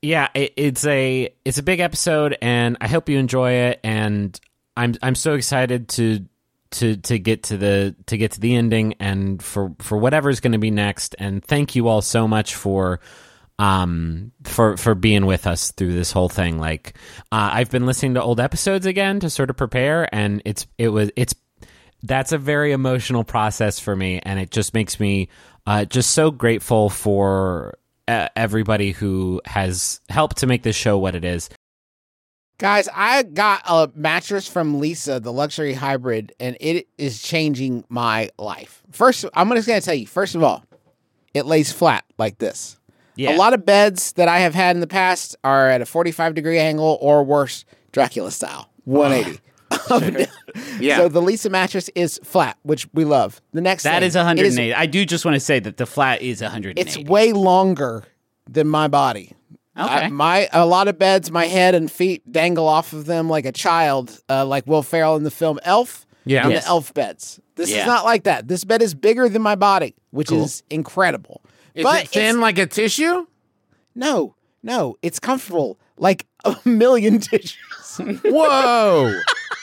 yeah, it, it's a it's a big episode, and I hope you enjoy it. And I'm I'm so excited to to to get to the to get to the ending, and for for whatever's going to be next. And thank you all so much for um for for being with us through this whole thing. Like uh, I've been listening to old episodes again to sort of prepare, and it's it was it's that's a very emotional process for me, and it just makes me uh, just so grateful for uh, everybody who has helped to make this show what it is. Guys, I got a mattress from Lisa, the luxury hybrid, and it is changing my life. First, I'm just going to tell you, first of all, it lays flat like this. Yeah. A lot of beds that I have had in the past are at a forty-five degree angle or worse, Dracula style, one eighty. Yeah. So the Lisa mattress is flat, which we love. The next That thing, is one hundred eighty. it is- I do just want to say that the flat is one hundred eighty. It's way longer than my body. Okay. I, my a lot of beds, my head and feet dangle off of them like a child, uh, like Will Ferrell in the film Elf. Yeah. in Yes. the Elf beds. This Yeah. is not like that. This bed is bigger than my body, which Cool. is incredible. Is but it thin it's- like a tissue? No, no, it's comfortable like a million tissues. Whoa.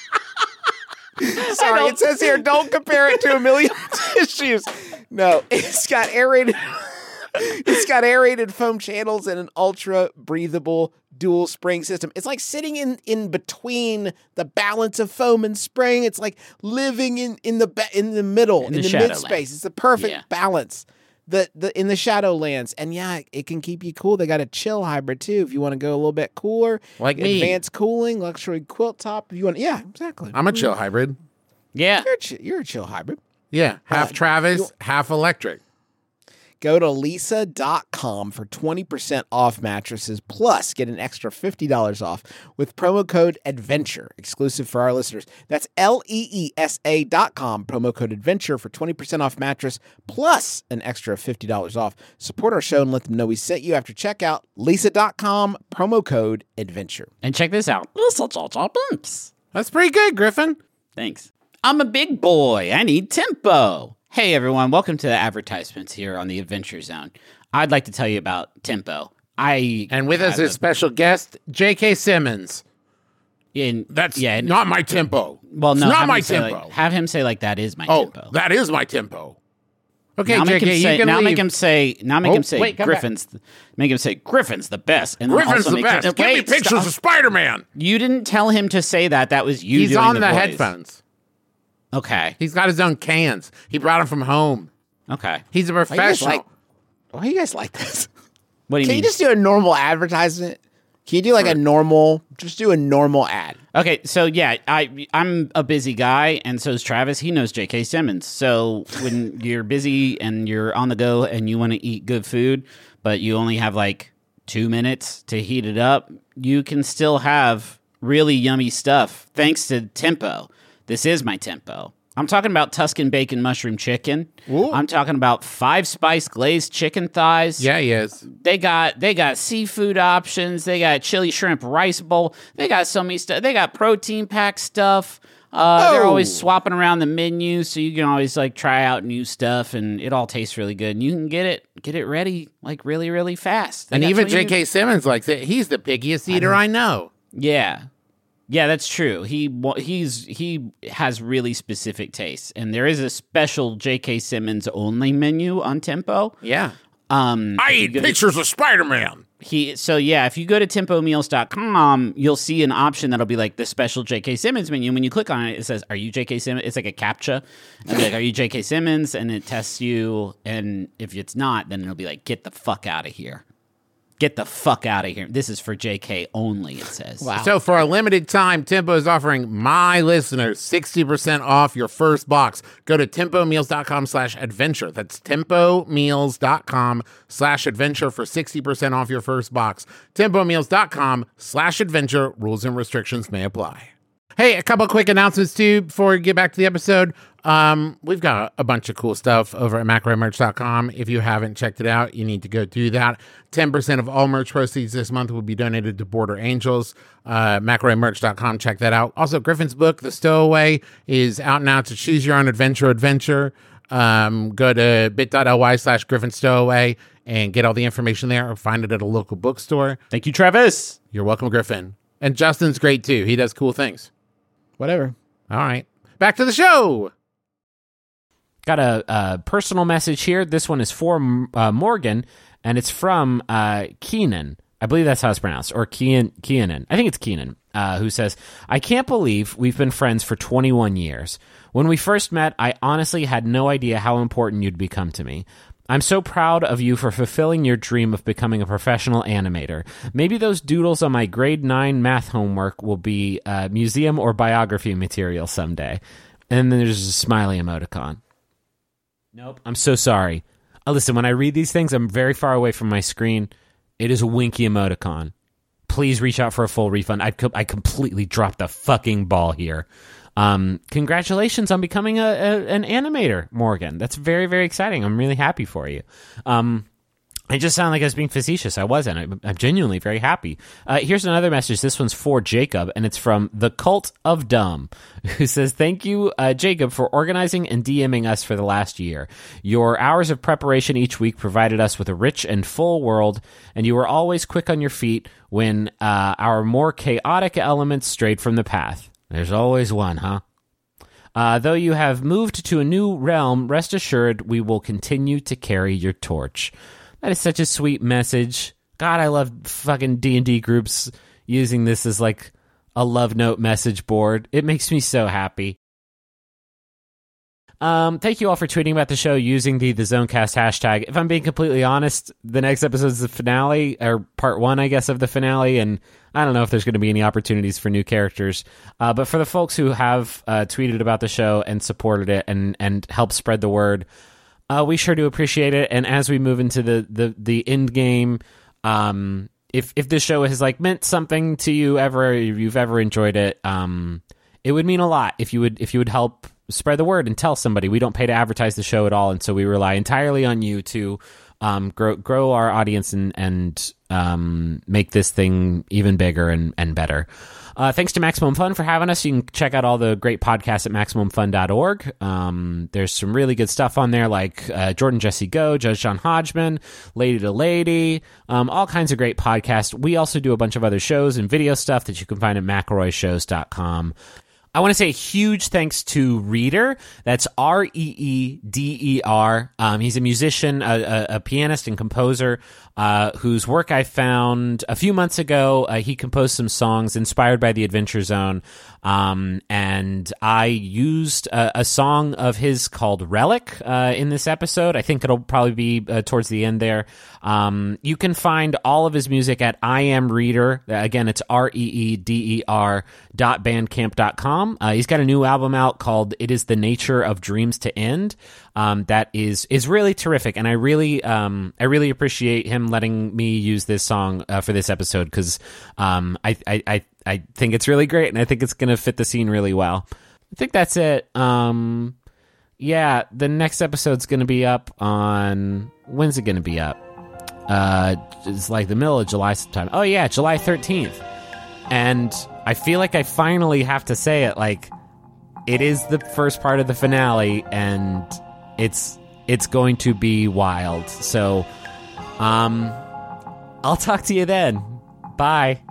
Sorry, it says here, don't compare it to a million tissues. No, it's got aerated. It's got aerated foam channels and an ultra breathable dual spring system. It's like sitting in, in between the balance of foam and spring. It's like living in, in the ba- in the middle, in, the the, Shadowlands. mid space. It's the perfect Yeah. balance. The the in the Shadowlands, and yeah, it can keep you cool. They got a chill hybrid too if you want to go a little bit cooler, Like me. advanced cooling, luxury quilt top. If you want, yeah, exactly. I'm a chill hybrid. Yeah. You're a, chi- you're a chill hybrid. Yeah. Half Uh, Travis, you- half electric. Go to lisa dot com for twenty percent off mattresses, plus get an extra fifty dollars off with promo code ADVENTURE, exclusive for our listeners. That's L E E S A dot com, promo code ADVENTURE for twenty percent off mattress, plus an extra fifty dollars off. Support our show and let them know we sent you after checkout. lisa dot com, promo code ADVENTURE. And check this out. That's pretty good, Griffin. Thanks. I'm a big boy. I need tempo. Hey, everyone. Welcome to the advertisements here on the Adventure Zone. I'd like to tell you about tempo. I And with us have is special guest, J K. Simmons. a- in, That's yeah, in- not my tempo. well, no, it's not have my him say, tempo. Like, have him say like that is my oh, tempo. that is my tempo. Okay, now J make K, him you say, can now leave. make him say now make Oh, him say wait, come back. Griffin's th- make him say Griffin's the best. And then Griffin's also the make best. Him, Give me wait, pictures stop. of Spider-Man. You didn't tell him to say that. That was you. He's doing on the, the voice. headphones. Okay. He's got his own cans. He brought them from home. Okay. He's a Why you guys professional. like, why you guys like this? What do you Can mean? you just do a normal advertisement? Can you do like a normal, just do a normal ad? Okay, so yeah, I I'm a busy guy, and so is Travis. He knows J K. Simmons. So when you're busy and you're on the go and you want to eat good food, but you only have like two minutes to heat it up, you can still have really yummy stuff thanks to Tempo. This is my Tempo. I'm talking about Tuscan bacon mushroom chicken. Ooh. I'm talking about five spice glazed chicken thighs. Yeah, he is. They got they got seafood options. They got chili shrimp rice bowl. They got so many stuff. They got protein pack stuff. Uh, They're Oh. always swapping around the menu, so you can always like try out new stuff, and it all tastes really good. And you can get it get it ready like really really fast. They And got even twenty J K. Simmons likes it. He's the pickiest eater I know. Yeah. Yeah, that's true. He wa- he's he has really specific tastes, and there is a special J K. Simmons only menu on Tempo. Yeah. Um, I if you eat go to- pictures of Spider-Man. He so yeah, if you go to tempo meals dot com, you'll see an option that'll be like the special J K. Simmons menu. When you click on it, it says, "Are you J K. Simmons?" It's like a CAPTCHA. And be like, "Are you J K. Simmons?" And it tests you. And if it's not, then it'll be like, "Get the fuck out of here! Get the fuck out of here!" This is for J K only. It says. Wow. So for a limited time, Tempo is offering my listeners sixty percent off your first box. Go to tempo meals dot com slash adventure. That's tempo meals dot com slash adventure for sixty percent off your first box. tempo meals dot com slash adventure. Rules and restrictions may apply. Hey, a couple quick announcements too before we get back to the episode. Um, we've got a bunch of cool stuff over at macro merch dot com. If you haven't checked it out, you need to go do that. ten percent of all merch proceeds this month will be donated to Border Angels. Uh, macro merch dot com, check that out. Also, Griffin's book, The Stowaway, is out now to choose your own adventure adventure. Um, go to bit.ly slash Griffin Stowaway and get all the information there or find it at a local bookstore. Thank you, Travis. You're welcome, Griffin. And Justin's great too. He does cool things. Whatever. All right. Back to the show. Got a, a personal message here. This one is for uh, Morgan, and it's from uh, Keenan. I believe that's how it's pronounced, or Keenan. Keenan. I think it's Keenan, uh, who says, I can't believe we've been friends for twenty-one years. When we first met, I honestly had no idea how important you'd become to me. I'm so proud of you for fulfilling your dream of becoming a professional animator. Maybe those doodles on my grade nine math homework will be uh, museum or biography material someday. And then there's a smiley emoticon. Nope. I'm so sorry. Uh, listen, when I read these things, I'm very far away from my screen. It is a winky emoticon. Please reach out for a full refund. I, co- I completely dropped the fucking ball here. Um, congratulations on becoming a, a an animator, Morgan. That's very, very exciting. I'm really happy for you. Um, I just sound like I was being facetious. I wasn't. I'm, I'm genuinely very happy. Uh, here's another message. This one's for Jacob, and it's from The Cult of Dumb, who says, thank you, uh, Jacob, for organizing and DMing us for the last year. Your hours of preparation each week provided us with a rich and full world, and you were always quick on your feet when uh, our more chaotic elements strayed from the path. There's always one, huh? Uh, though you have moved to a new realm, rest assured we will continue to carry your torch. That is such a sweet message. God, I love fucking D and D groups using this as like a love note message board. It makes me so happy. Um, thank you all for tweeting about the show using the the Zonecast hashtag. If I'm being completely honest, the next episode is the finale, or part one, I guess, of the finale, and I don't know if there's going to be any opportunities for new characters. Uh, but for the folks who have uh, tweeted about the show and supported it and, and helped spread the word, uh, we sure do appreciate it. And as we move into the, the, the end game, um, if if this show has like meant something to you ever, if you've ever enjoyed it, um, it would mean a lot if you would if you would help spread the word and tell somebody. We don't pay to advertise the show at all, and so we rely entirely on you to um, grow grow our audience and and um, make this thing even bigger and, and better. Uh, thanks to Maximum Fun for having us. You can check out all the great podcasts at maximum fun dot org. Um, there's some really good stuff on there, like uh, Jordan Jesse Go, Judge John Hodgman, Lady to Lady, um, all kinds of great podcasts. We also do a bunch of other shows and video stuff that you can find at mcelroy shows dot com. I want to say a huge thanks to Reeder. That's R E E D E R. Um, he's a musician, a, a, a pianist and composer uh, whose work I found a few months ago. Uh, he composed some songs inspired by the Adventure Zone. Um, and I used a, a song of his called Relic uh, in this episode. I think it'll probably be uh, towards the end there. Um, you can find all of his music at I Am Reeder. Again, it's R E E D E R dot bandcamp dot com. Uh, he's got a new album out called It Is the Nature of Dreams to End. Um, that is is really terrific, and I really um, I really appreciate him letting me use this song uh, for this episode because um, I, I I I think it's really great, and I think it's going to fit the scene really well. I think that's it. Um, yeah, the next episode's going to be up on when's it going to be up? Uh, it's like the middle of July sometime. Oh yeah, July thirteenth. And I feel like I finally have to say it, like, it is the first part of the finale, and it's it's going to be wild. So, um, I'll talk to you then. Bye.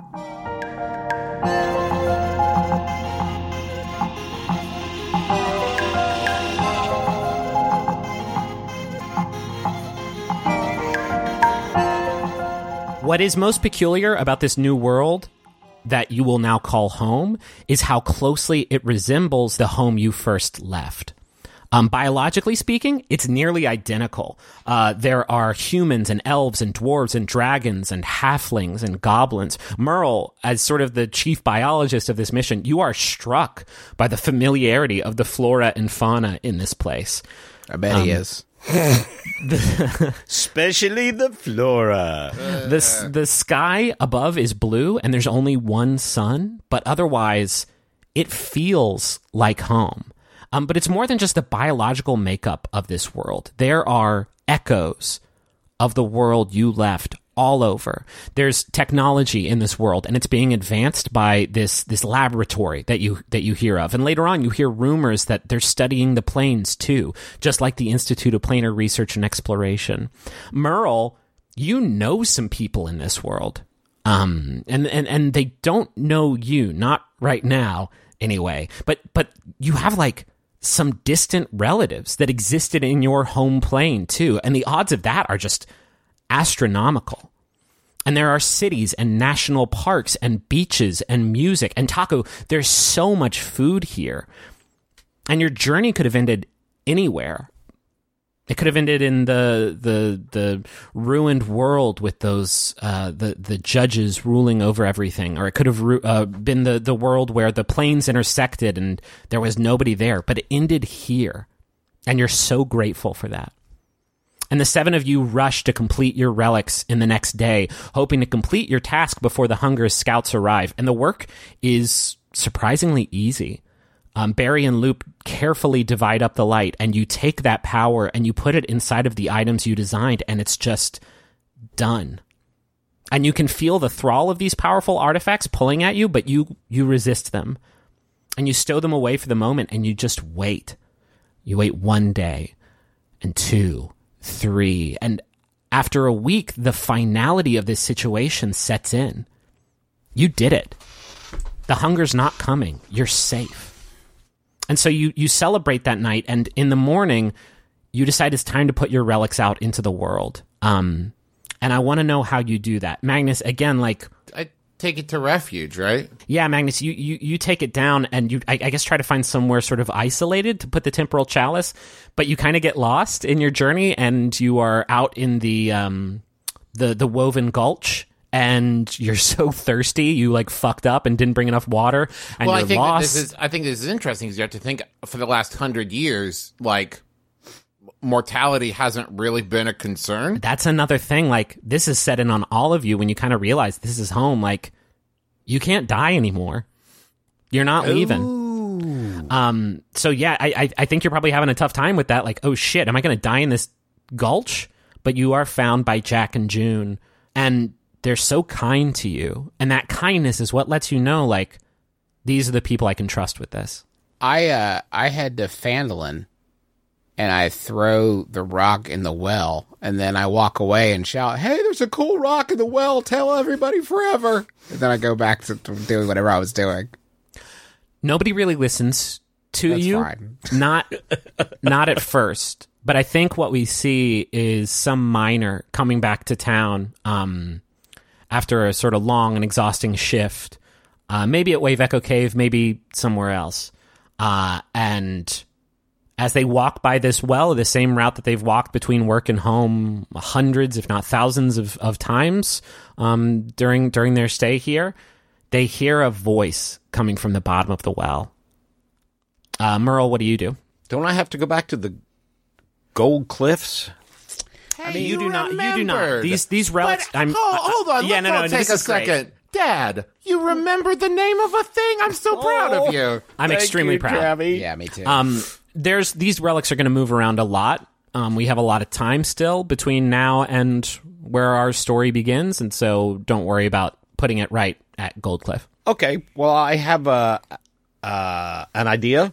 What is most peculiar about this new world that you will now call home is how closely it resembles the home you first left. Um, biologically speaking, it's nearly identical. Uh, there are humans and elves and dwarves and dragons and halflings and goblins. Merle, as sort of the chief biologist of this mission, you are struck by the familiarity of the flora and fauna in this place. I bet um, he is. Especially the flora. The, the sky above is blue, and there's only one sun, but otherwise, it feels like home. Um, but it's more than just the biological makeup of this world. There are echoes of the world you left all over. There's technology in this world, and it's being advanced by this this laboratory that you that you hear of. And later on, you hear rumors that they're studying the planes too, just like the Institute of Planar Research and Exploration. Merle you know some people in this world. Um, and, and, and they don't know you, not right now anyway, but, but you have like some distant relatives that existed in your home plane too. And the odds of that are just astronomical. And there are cities and national parks and beaches and music and taco. There's so much food here. And your journey could have ended anywhere. It could have ended in the the the ruined world with those uh, the the judges ruling over everything, or it could have ru- uh, been the the world where the planes intersected and there was nobody there. But it ended here, and you're so grateful for that. And the seven of you rush to complete your relics in the next day, hoping to complete your task before the Hunger scouts arrive. And the work is surprisingly easy. Um, Barry and Loop carefully divide up the light, and you take that power and you put it inside of the items you designed, and it's just done. And you can feel the thrall of these powerful artifacts pulling at you, but you you resist them. And you stow them away for the moment, and you just wait. You wait one day, and two, three, and after a week, the finality of this situation sets in. You did it. The Hunger's not coming. You're safe. And so you, you celebrate that night, and in the morning, you decide it's time to put your relics out into the world. Um, and I want to know how you do that. Magnus, again, like... I take it to refuge, right? Yeah, Magnus, you, you, you take it down, and you, I, I guess, try to find somewhere sort of isolated to put the temporal chalice, but you kind of get lost in your journey, and you are out in the um, the the Woven Gulch, and you're so thirsty, you like fucked up and didn't bring enough water, and well, you're I think lost. That this is. I think this is interesting because you have to think for the last hundred years, like mortality hasn't really been a concern. That's another thing. Like this is set in on all of you when you kind of realize this is home. Like you can't die anymore. You're not leaving. Ooh. Um. So yeah, I, I I think you're probably having a tough time with that. Like, oh shit, am I going to die in this gulch? But you are found by Jack and June, and they're so kind to you, and that kindness is what lets you know, like, these are the people I can trust with this. I uh, I head to Phandalin, and I throw the rock in the well, and then I walk away and shout, "Hey, there's a cool rock in the well! Tell everybody forever!" And then I go back to, to doing whatever I was doing. Nobody really listens to That's you. fine. Not, not at first, but I think what we see is some miner coming back to town. Um. After a sort of long and exhausting shift, uh, maybe at Wave Echo Cave, maybe somewhere else. Uh, and as they walk by this well, the same route that they've walked between work and home hundreds, if not thousands of, of times um, during during their stay here, they hear a voice coming from the bottom of the well. Uh, Merle, what do you do? Don't I have to go back to the Gold Cliffs? Hey, I mean, you, you do not. You do remembered. not. These these relics. But, I'm. hold, hold on. Yeah, let, no, no. Take this a is great. second, Dad. You remembered the name of a thing. I'm so proud of you. I'm Thank extremely you, proud. Gabby. Yeah, me too. Um, there's these relics are going to move around a lot. Um, we have a lot of time still between now and where our story begins, and so don't worry about putting it right at Goldcliff. Okay, well, I have a uh, an idea.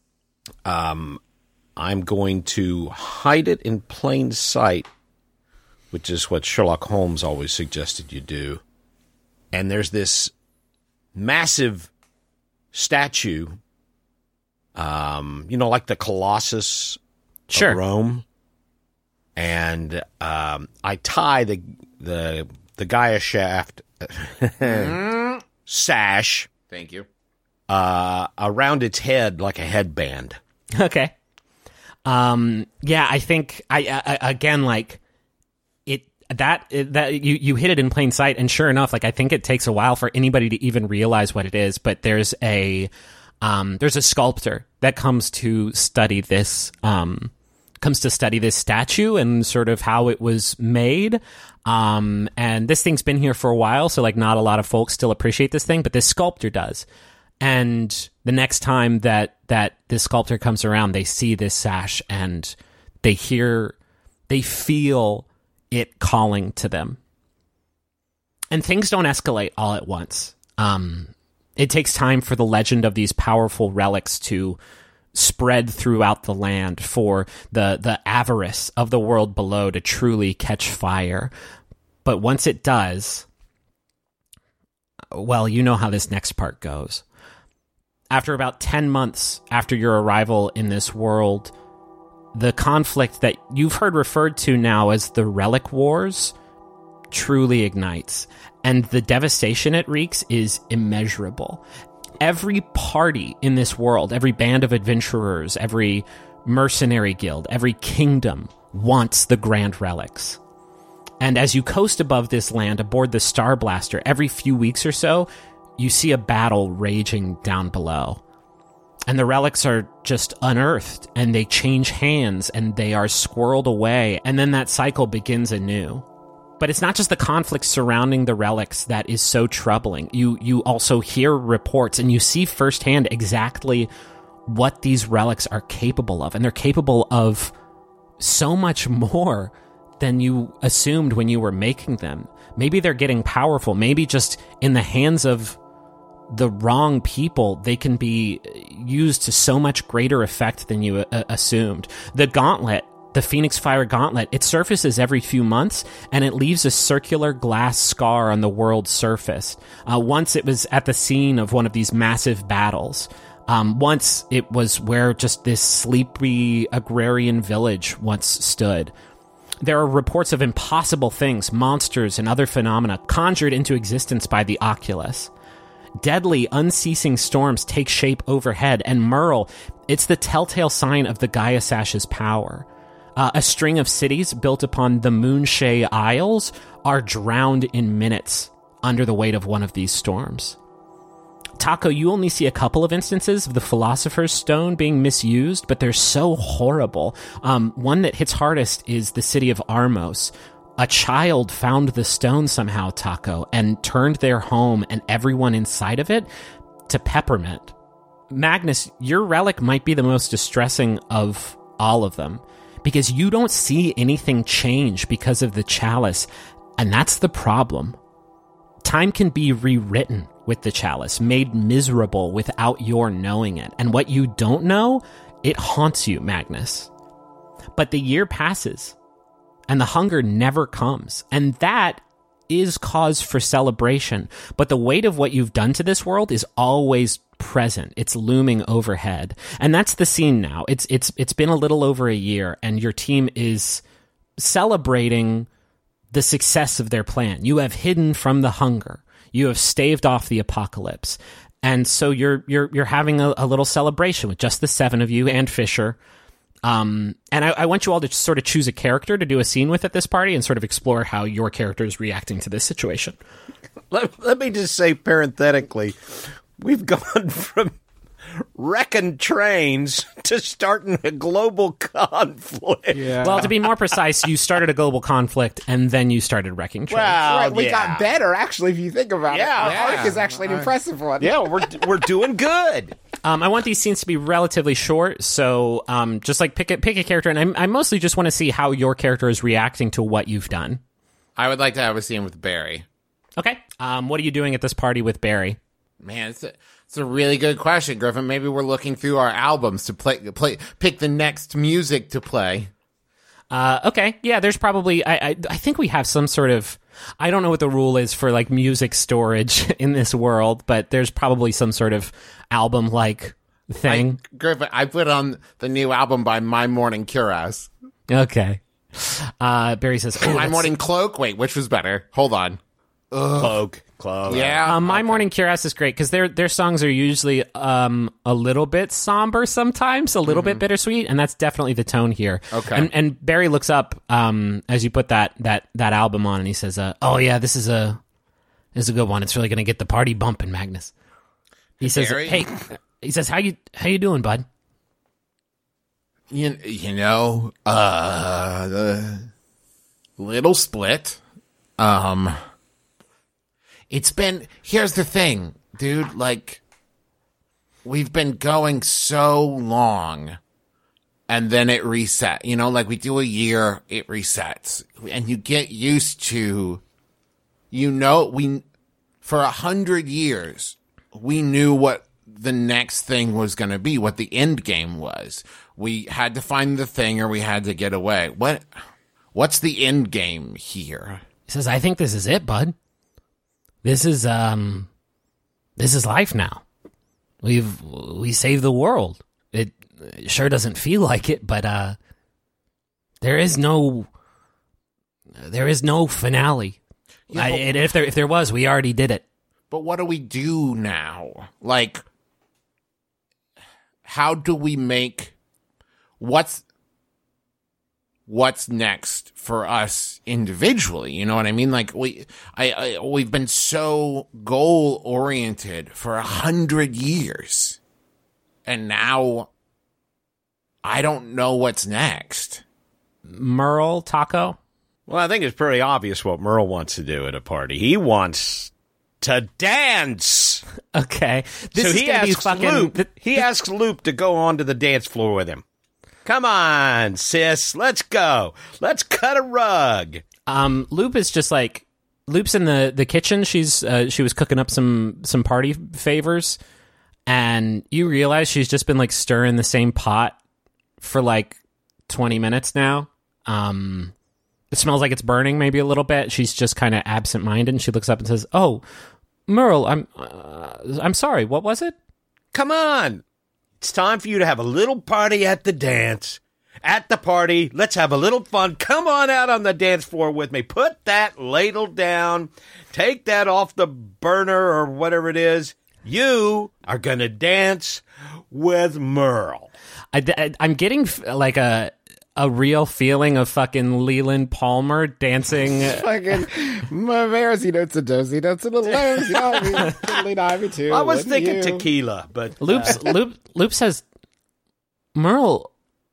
Um, I'm going to hide it in plain sight, which is what Sherlock Holmes always suggested you do. And there's this massive statue, um, you know, like the Colossus Sure. of Rome. And um, I tie the the the Gaia shaft sash Thank you. uh, around its head like a headband. Okay. Um, yeah, I think I, I again like it that that you you hit it in plain sight, and sure enough, like I think it takes a while for anybody to even realize what it is. But there's a um, there's a sculptor that comes to study this um, comes to study this statue and sort of how it was made. Um, and this thing's been here for a while, so like not a lot of folks still appreciate this thing, but this sculptor does. And the next time that, that this sculptor comes around, they see this sash and they hear, they feel it calling to them. And things don't escalate all at once. Um, it takes time for the legend of these powerful relics to spread throughout the land, for the, the avarice of the world below to truly catch fire. But once it does, well, you know how this next part goes. After about ten months after your arrival in this world, the conflict that you've heard referred to now as the Relic Wars truly ignites, and the devastation it wreaks is immeasurable. Every party in this world, every band of adventurers, every mercenary guild, every kingdom wants the Grand Relics. And as you coast above this land aboard the Star Blaster, every few weeks or so, you see a battle raging down below. And the relics are just unearthed, and they change hands, and they are squirreled away, and then that cycle begins anew. But it's not just the conflict surrounding the relics that is so troubling. You you also hear reports, and you see firsthand exactly what these relics are capable of, and they're capable of so much more than you assumed when you were making them. Maybe they're getting powerful. Maybe just in the hands of the wrong people, they can be used to so much greater effect than you uh, assumed. The gauntlet, the Phoenix Fire Gauntlet, it surfaces every few months, and it leaves a circular glass scar on the world's surface. Uh, once it was at the scene of one of these massive battles. Um, once it was where just this sleepy agrarian village once stood. There are reports of impossible things, monsters, and other phenomena conjured into existence by the Oculus. Deadly, unceasing storms take shape overhead, and Merle, it's the telltale sign of the Gaia Sash's power. Uh, a string of cities built upon the Moonshae Isles are drowned in minutes under the weight of one of these storms. Taco, you only see a couple of instances of the Philosopher's Stone being misused, but they're so horrible. Um, one that hits hardest is the city of Armos. A child found the stone somehow, Taco, and turned their home and everyone inside of it to peppermint. Magnus, your relic might be the most distressing of all of them, because you don't see anything change because of the chalice, and that's the problem. Time can be rewritten with the chalice, made miserable without your knowing it, and what you don't know, it haunts you, Magnus. But the year passes, and the hunger never comes. And that is cause for celebration. But the weight of what you've done to this world is always present. It's looming overhead. And that's the scene now. It's it's it's been a little over a year, and your team is celebrating the success of their plan. You have hidden from the hunger. You have staved off the apocalypse. And so you're you're you're having a, a little celebration with just the seven of you and Fisher. Um, and I, I want you all to sort of choose a character to do a scene with at this party and sort of explore how your character is reacting to this situation. Let, let me just say parenthetically, we've gone from wrecking trains to starting a global conflict. Yeah. Well, to be more precise, you started a global conflict and then you started wrecking trains. Well, Right, we yeah. got better, actually, if you think about Yeah, it. Our yeah. arc is actually an impressive one. Yeah, we're we're doing good. Um, I want these scenes to be relatively short, so um, just like pick a, pick a character, and I, I mostly just want to see how your character is reacting to what you've done. I would like to have a scene with Barry. Okay. Um, what are you doing at this party with Barry? Man, it's a, it's a really good question, Griffin. Maybe we're looking through our albums to play, play, pick the next music to play. Uh, okay. Yeah, there's probably, I, I, I think we have some sort of, I don't know what the rule is for like music storage in this world, but there's probably some sort of album-like thing. I, Griffin, I put on the new album by My Morning Cuirass. Okay. Uh, Barry says, oh, My that's- Morning Cloak. Wait, which was better? Hold on. Cloak, cloak. Yeah. Um, My Morning Cuirass is great because their their songs are usually um, a little bit somber sometimes, a little bit bittersweet, and that's definitely the tone here. Okay. And, and Barry looks up um, as you put that that that album on, and he says, uh, "Oh yeah, this is a this is a good one. It's really going to get the party bumping, Magnus." He says, Barry? "Hey," he says, "How you how you doing, bud?" You, you know, uh, the little split. Um, it's been, here's the thing, dude, like, we've been going so long, and then it reset, you know, like we do a year, it resets, and you get used to, you know, we, for a hundred years, we knew what the next thing was going to be, what the end game was. We had to find the thing or we had to get away. What, what's the end game here? He says, I think this is it, bud. This is, um, this is life now. We've, we saved the world. It sure doesn't feel like it, but, uh, there is no, there is no finale. Yeah, I, but- and if there, if there was, we already did it. But what do we do now? Like, how do we make what's what's next for us individually? You know what I mean? Like we, I, I we've been so goal oriented for a hundred years, and now I don't know what's next. Merle, Taco? Well, I think it's pretty obvious what Merle wants to do at a party. He wants to dance. Okay. This so is he gonna be asks fucking, Loop. th- he asks Loop to go onto the dance floor with him. Come on, sis. Let's go. Let's cut a rug. Um, Loop is just like Loop's in the, the kitchen. She's uh, she was cooking up some some party favors, and you realize she's just been like stirring the same pot for like twenty minutes now. Um, it smells like it's burning maybe a little bit. She's just kind of absent minded, and she looks up and says, "Oh, Merle, I'm uh, I'm sorry. What was it?" Come on. It's time for you to have a little party at the dance. At the party, let's have a little fun. Come on out on the dance floor with me. Put that ladle down. Take that off the burner or whatever it is. You are going to dance with Merle. I, I, I'm getting f- like a a real feeling of fucking Leland Palmer dancing. Fucking Maverick, notes and dozy notes and little lambs, diddly divey too. I was wouldn't thinking you? tequila, but uh, Loop's, Loop Loop says, Merle,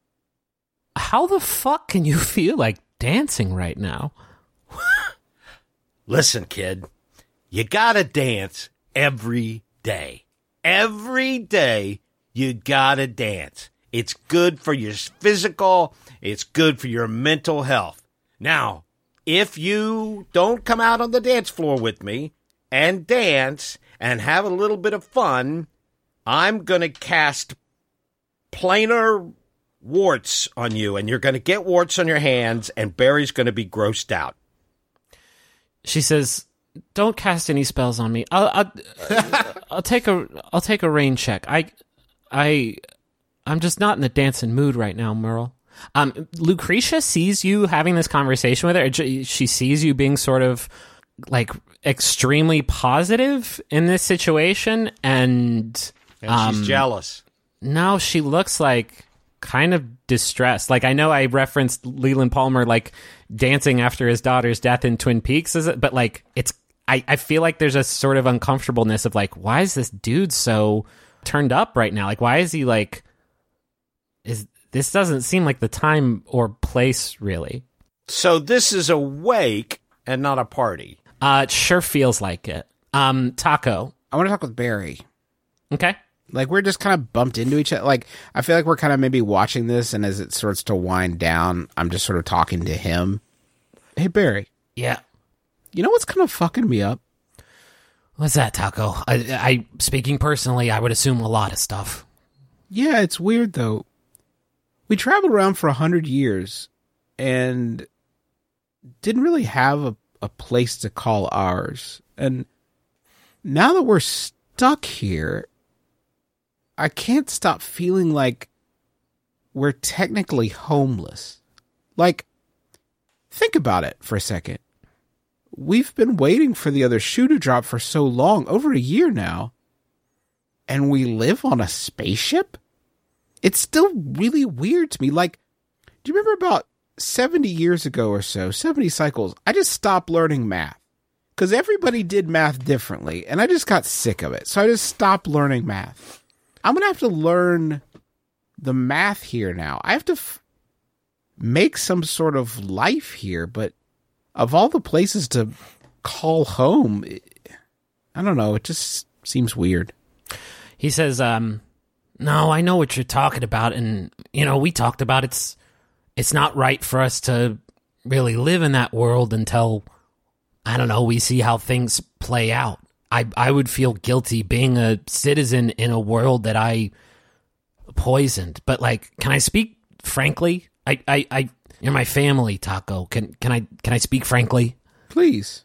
how the fuck can you feel like dancing right now? listen, kid, you gotta dance every day. Every day, you gotta dance. It's good for your physical, it's good for your mental health. Now, if you don't come out on the dance floor with me and dance and have a little bit of fun, I'm gonna cast planar warts on you, and you're gonna get warts on your hands, and Barry's gonna be grossed out. She says, "Don't cast any spells on me. I'll I'll, I'll take a I'll take a rain check. I I I'm just not in the dancing mood right now, Merle." Um, Lucretia sees you having this conversation with her. She sees you being sort of like extremely positive in this situation, and And um, she's jealous. no, she looks like kind of distressed. Like, I know I referenced Leland Palmer like dancing after his daughter's death in Twin Peaks, is it? But like, it's I, I feel like there's a sort of uncomfortableness of like, why is this dude so turned up right now? Like, why is he like, is this doesn't seem like the time or place really? So this is a wake and not a party. Uh, it sure feels like it. Um, Taco. I want to talk with Barry. Okay. Like, we're just kind of bumped into each other. Like, I feel like we're kind of maybe watching this, and as it starts to wind down, I'm just sort of talking to him. Hey, Barry, Yeah. you know what's kind of fucking me up? What's that, Taco? I, I speaking personally, I would assume a lot of stuff. Yeah, it's weird, though. We traveled around for a hundred years and didn't really have a, a place to call ours. And now that we're stuck here, I can't stop feeling like we're technically homeless. Like, think about it for a second. We've been waiting for the other shoe to drop for so long, over a year now, and we live on a spaceship? It's still really weird to me. Like, do you remember about seventy years ago or so, seventy cycles, I just stopped learning math. Because everybody did math differently, and I just got sick of it. So I just stopped learning math. I'm going to have to learn the math here now. I have to f- make some sort of life here, but of all the places to call home, it, I don't know, it just seems weird. He says, um, no, I know what you're talking about, and, you know, we talked about it's it's not right for us to really live in that world until, I don't know, we see how things play out. I, I would feel guilty being a citizen in a world that I poisoned. But, like, can I speak frankly? I, I, I you're my family, Taco. Can can I can I speak frankly? Please.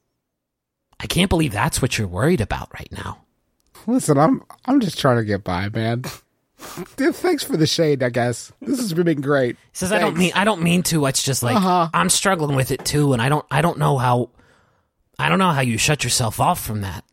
I can't believe that's what you're worried about right now. Listen, I'm I'm just trying to get by, man. Dude, thanks for the shade, I guess. This has been great. He says, I don't mean I don't mean to. It's just like Uh-huh. I'm struggling with it too, and I don't I don't know how I don't know how you shut yourself off from that.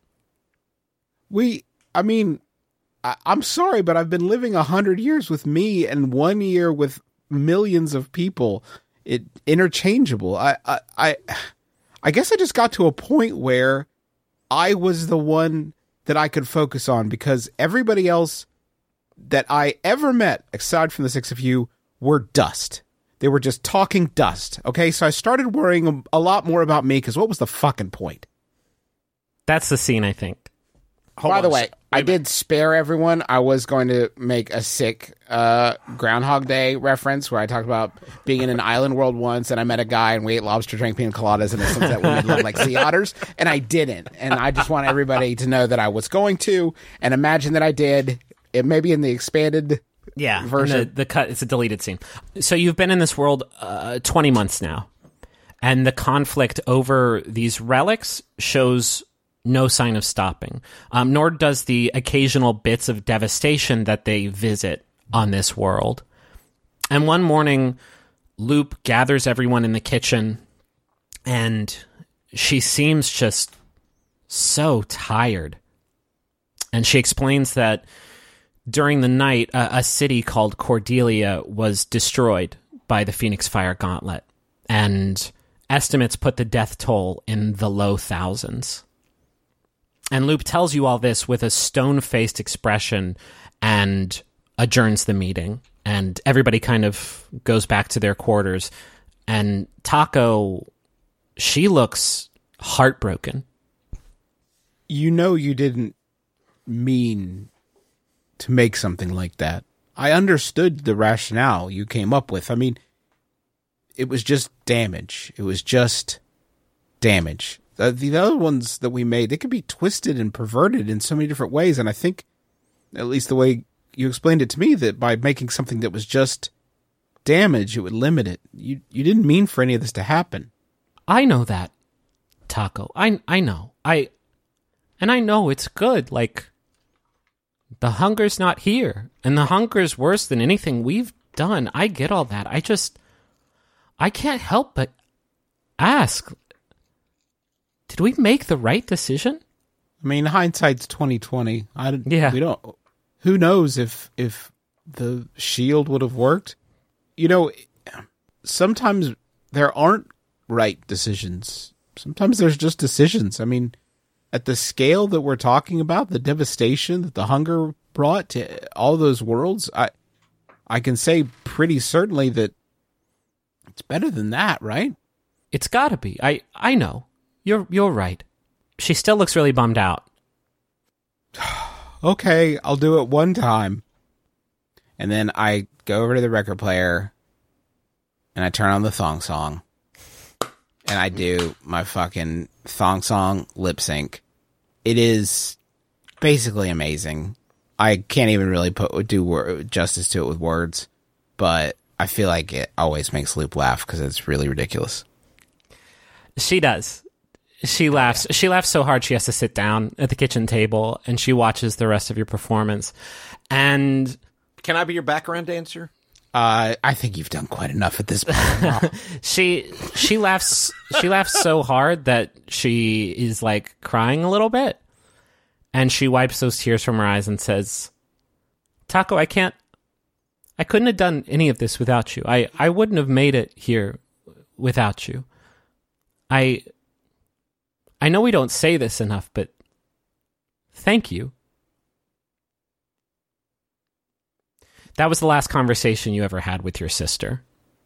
We, I mean, I, I'm sorry, but I've been living a hundred years with me and one year with millions of people. It interchangeable. I, I, I, I guess I just got to a point where I was the one that I could focus on because everybody else that I ever met, aside from the six of you, were dust. They were just talking dust. Okay, so I started worrying a, a lot more about me because what was the fucking point? That's the scene, I think. Hold By on the a way, sec. I did spare everyone. I was going to make a sick uh, Groundhog Day reference where I talked about being in an island world once, and I met a guy and we ate lobster, drank pina coladas, and it seems that we lived like sea otters, and I didn't. And I just want everybody to know that I was going to, and imagine that I did. It may be in the expanded Yeah, version. and the, the cut. It's a deleted scene. So you've been in this world uh, twenty months now, and the conflict over these relics shows no sign of stopping. Um, nor does the occasional bits of devastation that they visit on this world. And one morning, Loop gathers everyone in the kitchen, and she seems just so tired. And she explains that during the night, uh, a city called Cordelia was destroyed by the Phoenix Fire Gauntlet, and estimates put the death toll in the low thousands. And Loop tells you all this with a stone-faced expression and adjourns the meeting, and everybody kind of goes back to their quarters. And Taco, she looks heartbroken. You know you didn't mean to make something like that. I understood the rationale you came up with. I mean, it was just damage. It was just damage. The, the other ones that we made, they could be twisted and perverted in so many different ways. And I think, at least the way you explained it to me, that by making something that was just damage, it would limit it. You you didn't mean for any of this to happen. I know that, Taco. I I know. I and I know it's good. Like, the hunger's not here, and the hunger's worse than anything we've done. I get all that. I just I can't help but ask, did we make the right decision? I mean, hindsight's twenty twenty. I don't- Yeah. we don't. Who knows if if the shield would have worked? You know, sometimes there aren't right decisions. Sometimes there's just decisions. I mean, at the scale that we're talking about, the devastation that the hunger brought to all those worlds, I I can say pretty certainly that it's better than that, right? It's gotta be. I I know. You're you're right. She still looks really bummed out. Okay, I'll do it one time. And then I go over to the record player and I turn on the thong song. And I do my fucking thong song lip sync. It is basically amazing. I can't even really put do wor- justice to it with words, but I feel like it always makes Loop laugh because it's really ridiculous. She does. She laughs. She laughs so hard she has to sit down at the kitchen table, and she watches the rest of your performance. And Can I be your background dancer? Uh, I think you've done quite enough at this point. she she laughs she laughs so hard that she is like crying a little bit, and she wipes those tears from her eyes and says, Taco, I can't I couldn't have done any of this without you. I, I wouldn't have made it here without you. I I know we don't say this enough, but thank you. That was the last conversation you ever had with your sister.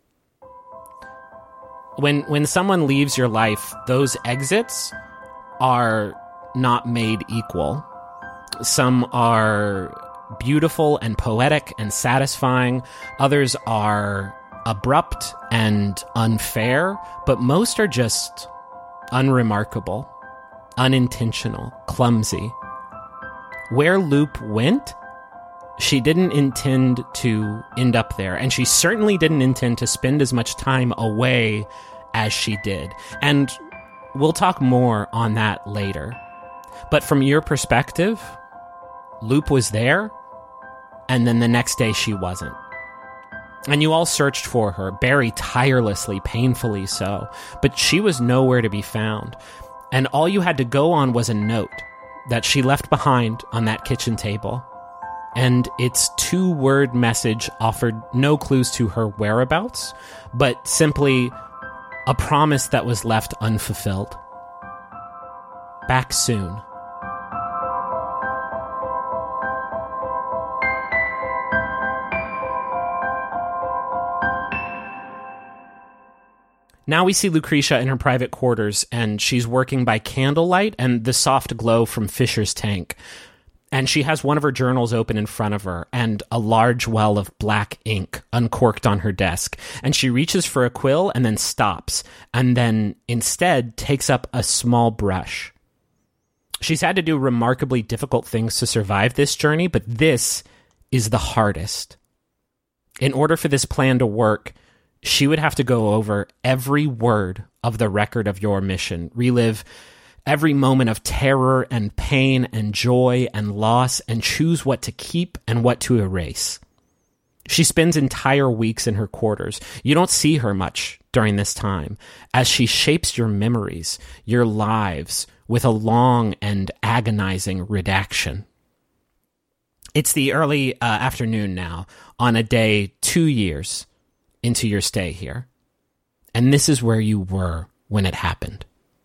When when someone leaves your life, those exits are not made equal. Some are beautiful and poetic and satisfying. Others are abrupt and unfair, but most are just unremarkable, unintentional, clumsy. Where Loop went, she didn't intend to end up there, and she certainly didn't intend to spend as much time away as she did. And we'll talk more on that later. But from your perspective, Loop was there, and then the next day she wasn't. And you all searched for her, Barry tirelessly, painfully so, but she was nowhere to be found. And all you had to go on was a note that she left behind on that kitchen table. And its two-word message offered no clues to her whereabouts, but simply a promise that was left unfulfilled. Back soon. Now we see Lucretia in her private quarters, and she's working by candlelight and the soft glow from Fisher's tank. And she has one of her journals open in front of her, and a large well of black ink uncorked on her desk. And she reaches for a quill and then stops, and then instead takes up a small brush. She's had to do remarkably difficult things to survive this journey, but this is the hardest. In order for this plan to work, she would have to go over every word of the record of your mission, relive every moment of terror and pain and joy and loss, and choose what to keep and what to erase. She spends entire weeks in her quarters. You don't see her much during this time, as she shapes your memories, your lives, with a long and agonizing redaction. It's the early uh, afternoon now, on a day two years into your stay here. And this is where you were when it happened.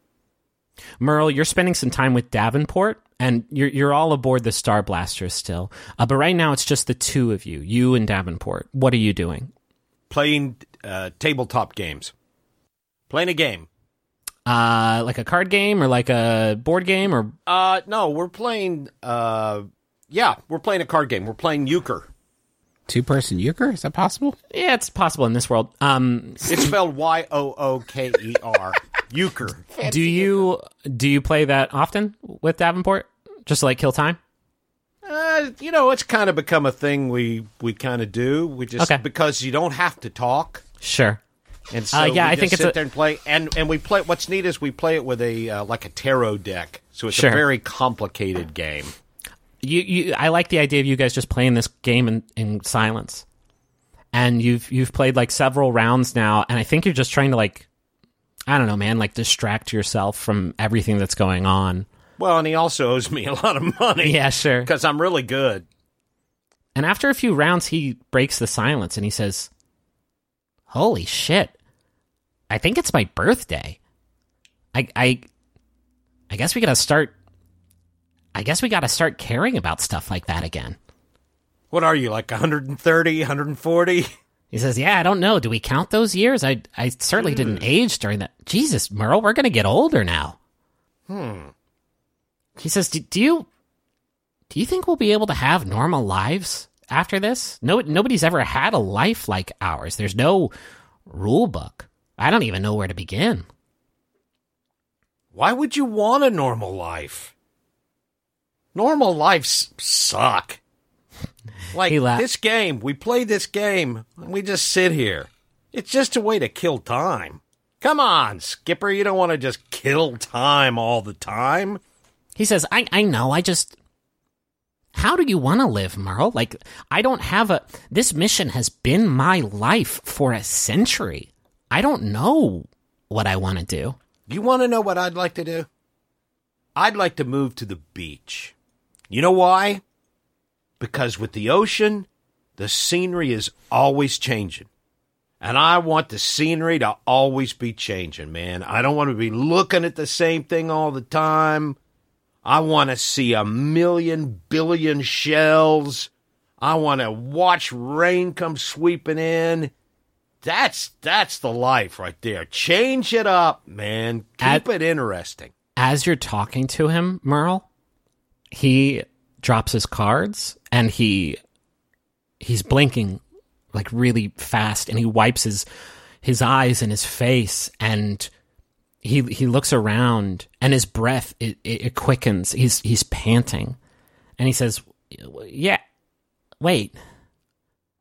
Merle, you're spending some time with Davenport, and you're you're all aboard the Star Blaster still. Uh, but right now, it's just the two of you, you and Davenport. What are you doing? Playing uh, tabletop games. Playing a game. Uh, like a card game or like a board game? or Uh, no, we're playing, uh, yeah, we're playing a card game. We're playing euchre. Two-person euchre? Is that possible? Yeah, it's possible in this world. Um, It's spelled Y O O K E R. Euchre. do you do you play that often with Davenport? Just to, like, kill time? Uh, you know, it's kind of become a thing we, we kind of do. We just, Okay. because you don't have to talk. Sure. And so Uh, yeah, we I just think it's sit a- there and play. And, and we play, what's neat is we play it with a, uh, like a tarot deck. So it's Sure. a very complicated game. You, you, I like the idea of you guys just playing this game in, in silence. And you've you've played like several rounds now, and I think you're just trying to, like, I don't know, man, like distract yourself from everything that's going on. Well, and he also owes me a lot of money. Yeah, sure. Because I'm really good. And after a few rounds, he breaks the silence and he says, "Holy shit! I think it's my birthday. I I I guess we gotta start. I guess we gotta start caring about stuff like that again." What are you, like one hundred thirty, one hundred forty? He says, "Yeah, I don't know. Do we count those years? I I certainly didn't age during that. Jesus, Merle, we're gonna get older now." Hmm. He says, do, "Do you do you think we'll be able to have normal lives after this? No, nobody's ever had a life like ours. There's no rule book. I don't even know where to begin." Why would you want a normal life? Normal lives suck. Like He la- this game, we play this game, and we just sit here. It's just a way to kill time. Come on, Skipper, you don't want to just kill time all the time. He says, I, I know, I just... How do you want to live, Merle? Like, I don't have a... This mission has been my life for a century. I don't know what I want to do. You want to know what I'd like to do? I'd like to move to the beach. You know why? Because with the ocean, the scenery is always changing. And I want the scenery to always be changing, man. I don't want to be looking at the same thing all the time. I want to see a million billion shells. I want to watch rain come sweeping in. That's that's the life right there. Change it up, man. Keep At- it interesting. As you're talking to him, Merle, he drops his cards and he he's blinking like really fast, and he wipes his his eyes and his face, and he he looks around, and his breath it, it, it quickens. He's he's panting, and he says, "Yeah, wait,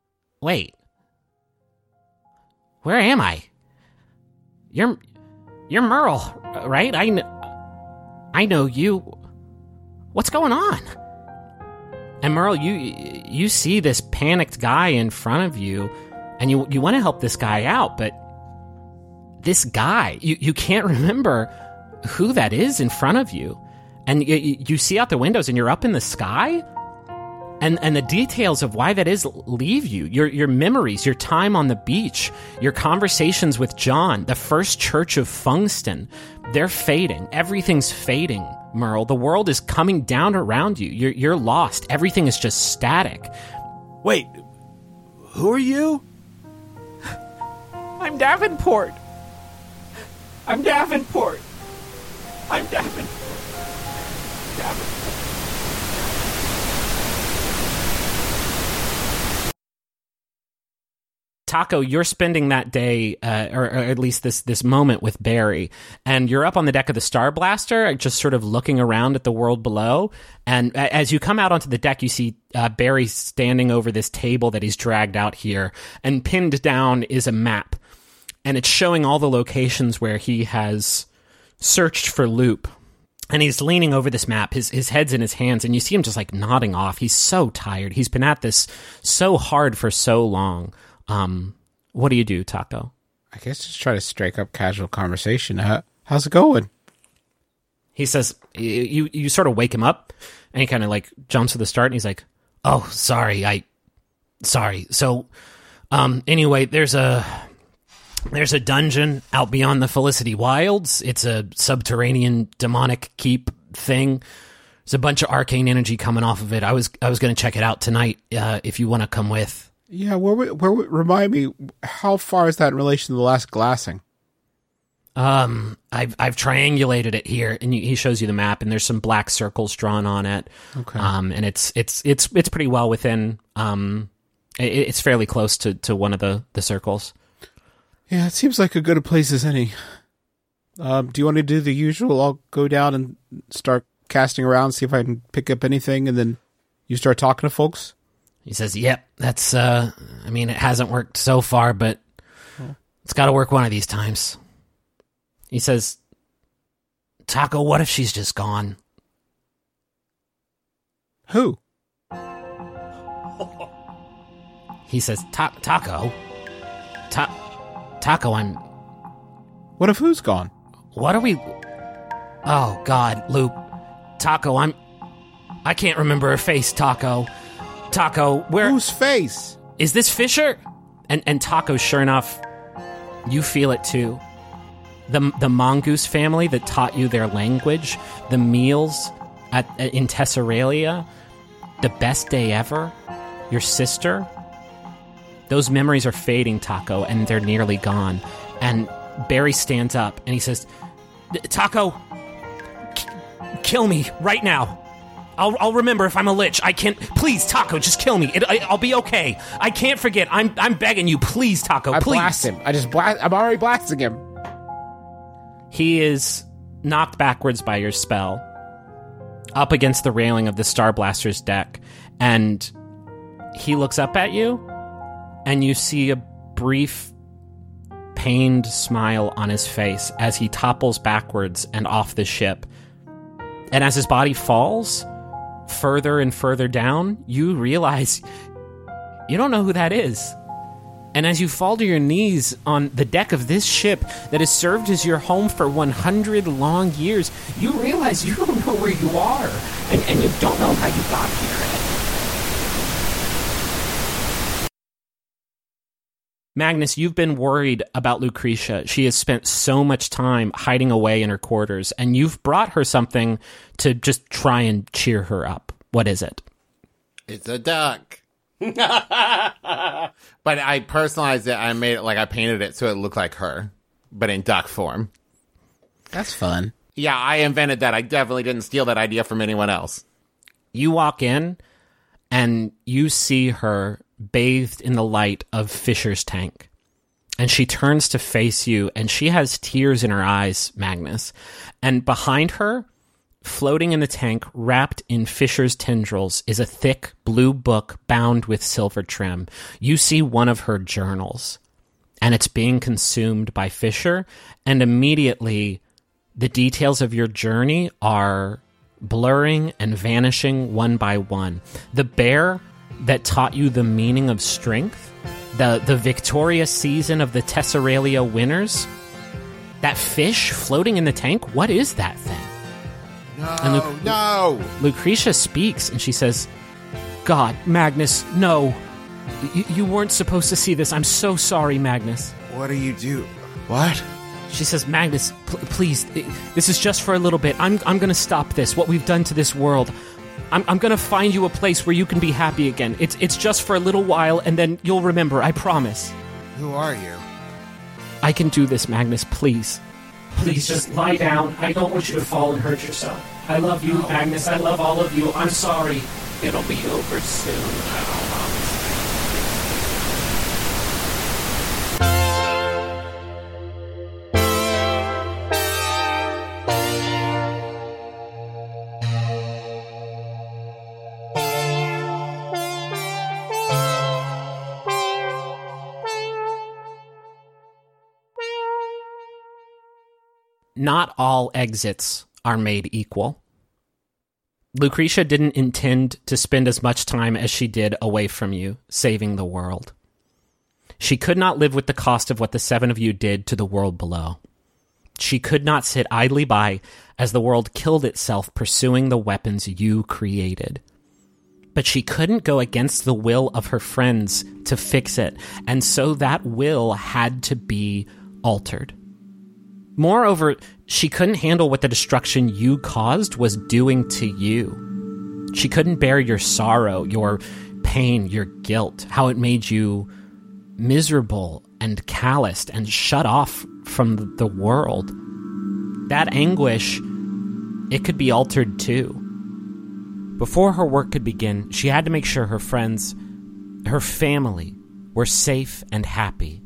wait, where am I? You're you're Merle, right? I, kn- I know you. What's going on? And Merle, you you see this panicked guy in front of you, and you you want to help this guy out, but this guy, you, you can't remember who that is in front of you. And you, you see out the windows, and you're up in the sky, and and the details of why that is leave you. Your your memories, your time on the beach, your conversations with John, the first church of Funkston, they're fading. Everything's fading, Merle. The world is coming down around you. You're you're lost. Everything is just static. Wait, who are you? I'm Davenport. I'm Davenport. I'm Davenport. Davenport. Taco, you're spending that day, uh, or, or at least this this moment with Barry, and you're up on the deck of the Star Blaster, just sort of looking around at the world below. And a- as you come out onto the deck, you see uh, Barry standing over this table that he's dragged out here, and pinned down is a map, and it's showing all the locations where he has searched for Loop. And he's leaning over this map, his his head's in his hands, and you see him just like nodding off. He's so tired. He's been at this so hard for so long. Um, what do you do, Taco? I guess just try to strike up casual conversation. How, how's it going? He says, you, you, you sort of wake him up, and he kind of like jumps to the start, and he's like, oh, sorry, I, sorry. So, um, anyway, there's a, there's a dungeon out beyond the Felicity Wilds. It's a subterranean demonic keep thing. There's a bunch of arcane energy coming off of it. I was, I was going to check it out tonight, uh, if you want to come with. Yeah, where, where, remind me, how far is that in relation to the last glassing? Um, I've I've triangulated it here, and he shows you the map, and there's some black circles drawn on it. Okay. Um, and it's it's it's it's pretty well within. Um, it, it's fairly close to, to one of the, the circles. Yeah, it seems like a good a place as any. Um, do you want to do the usual? I'll go down and start casting around, see if I can pick up anything, and then you start talking to folks. He says, yep, that's, uh, I mean, it hasn't worked so far, but it's got to work one of these times. He says, Taco, what if she's just gone? Who? He says, Ta- Taco? Ta- Taco, I'm... What if who's gone? What are we... Oh, God, Loop. Taco, I'm... I can't remember her face, Taco. Taco, where... Whose face? Is this Fisher? And and Taco, sure enough, you feel it too. The the mongoose family that taught you their language, the meals at in Tesseralia, the best day ever, your sister. Those memories are fading, Taco, and they're nearly gone. And Barry stands up and he says, Taco, k- kill me right now. I'll, I'll remember if I'm a lich. I can't. Please, Taco, just kill me. It, I, I'll be okay. I can't forget. I'm I'm begging you. Please, Taco, I please. blast him. I just blast. I'm already blasting him. He is knocked backwards by your spell, up against the railing of the Star Blaster's deck, and he looks up at you, and you see a brief, pained smile on his face as he topples backwards and off the ship. And as his body falls further and further down, you realize you don't know who that is. And as you fall to your knees on the deck of this ship that has served as your home for one hundred long years, you realize you don't know where you are, and, and you don't know how you got here. Magnus, you've been worried about Lucretia. She has spent so much time hiding away in her quarters, and you've brought her something to just try and cheer her up. What is it? It's a duck. But I personalized it. I made it like I painted it so it looked like her, but in duck form. That's fun. Yeah, I invented that. I definitely didn't steal that idea from anyone else. You walk in, and you see her bathed in the light of Fisher's tank. And she turns to face you, and she has tears in her eyes, Magnus. And behind her, floating in the tank, wrapped in Fisher's tendrils, is a thick blue book bound with silver trim. You see one of her journals. and it's being consumed by Fisher, and immediately the details of your journey are blurring and vanishing one by one. The bear that taught you the meaning of strength, the, the victorious season of the Tesseralia winners, that fish floating in the tank, what is that thing? No, And Luc- no. Lucretia speaks, and she says, God, Magnus, no. Y- you weren't supposed to see this. I'm so sorry, Magnus. What do you do? What? She says, Magnus, pl- please, th- this is just for a little bit. I'm, I'm going to stop this, what we've done to this world. I'm, I'm going to find you a place where you can be happy again. It's, it's just for a little while, and then you'll remember, I promise. Who are you? I can do this, Magnus, please. Please, just lie down. I don't want you to fall and hurt yourself. I love you, Magnus. I love all of you. I'm sorry. It'll be over soon. Not all exits are made equal. Lucretia didn't intend to spend as much time as she did away from you, saving the world. She could not live with the cost of what the seven of you did to the world below. She could not sit idly by as the world killed itself pursuing the weapons you created. But she couldn't go against the will of her friends to fix it, and so that will had to be altered. Moreover, she couldn't handle what the destruction you caused was doing to you. She couldn't bear your sorrow, your pain, your guilt, how it made you miserable and calloused and shut off from the world. That anguish, it could be altered too. Before her work could begin, she had to make sure her friends, her family, were safe and happy.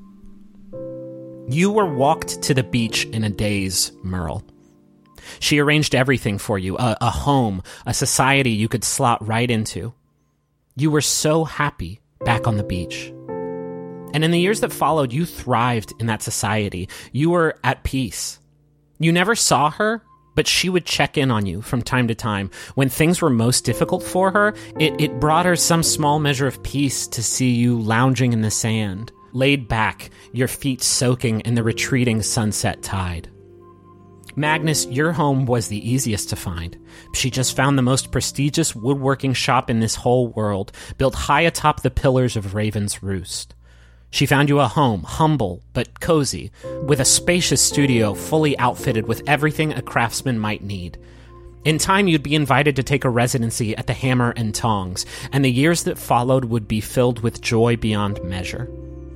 You were walked to the beach in a daze, Merle. She arranged everything for you, a, a home, a society you could slot right into. You were so happy back on the beach. And in the years that followed, you thrived in that society. You were at peace. You never saw her, but she would check in on you from time to time. When things were most difficult for her, it, it brought her some small measure of peace to see you lounging in the sand, laid back, your feet soaking in the retreating sunset tide. Magnus, your home was the easiest to find. She just found the most prestigious woodworking shop in this whole world, built high atop the pillars of Raven's Roost. She found you a home, humble but cozy, with a spacious studio fully outfitted with everything a craftsman might need. In time, you'd be invited to take a residency at the Hammer and Tongs, and the years that followed would be filled with joy beyond measure.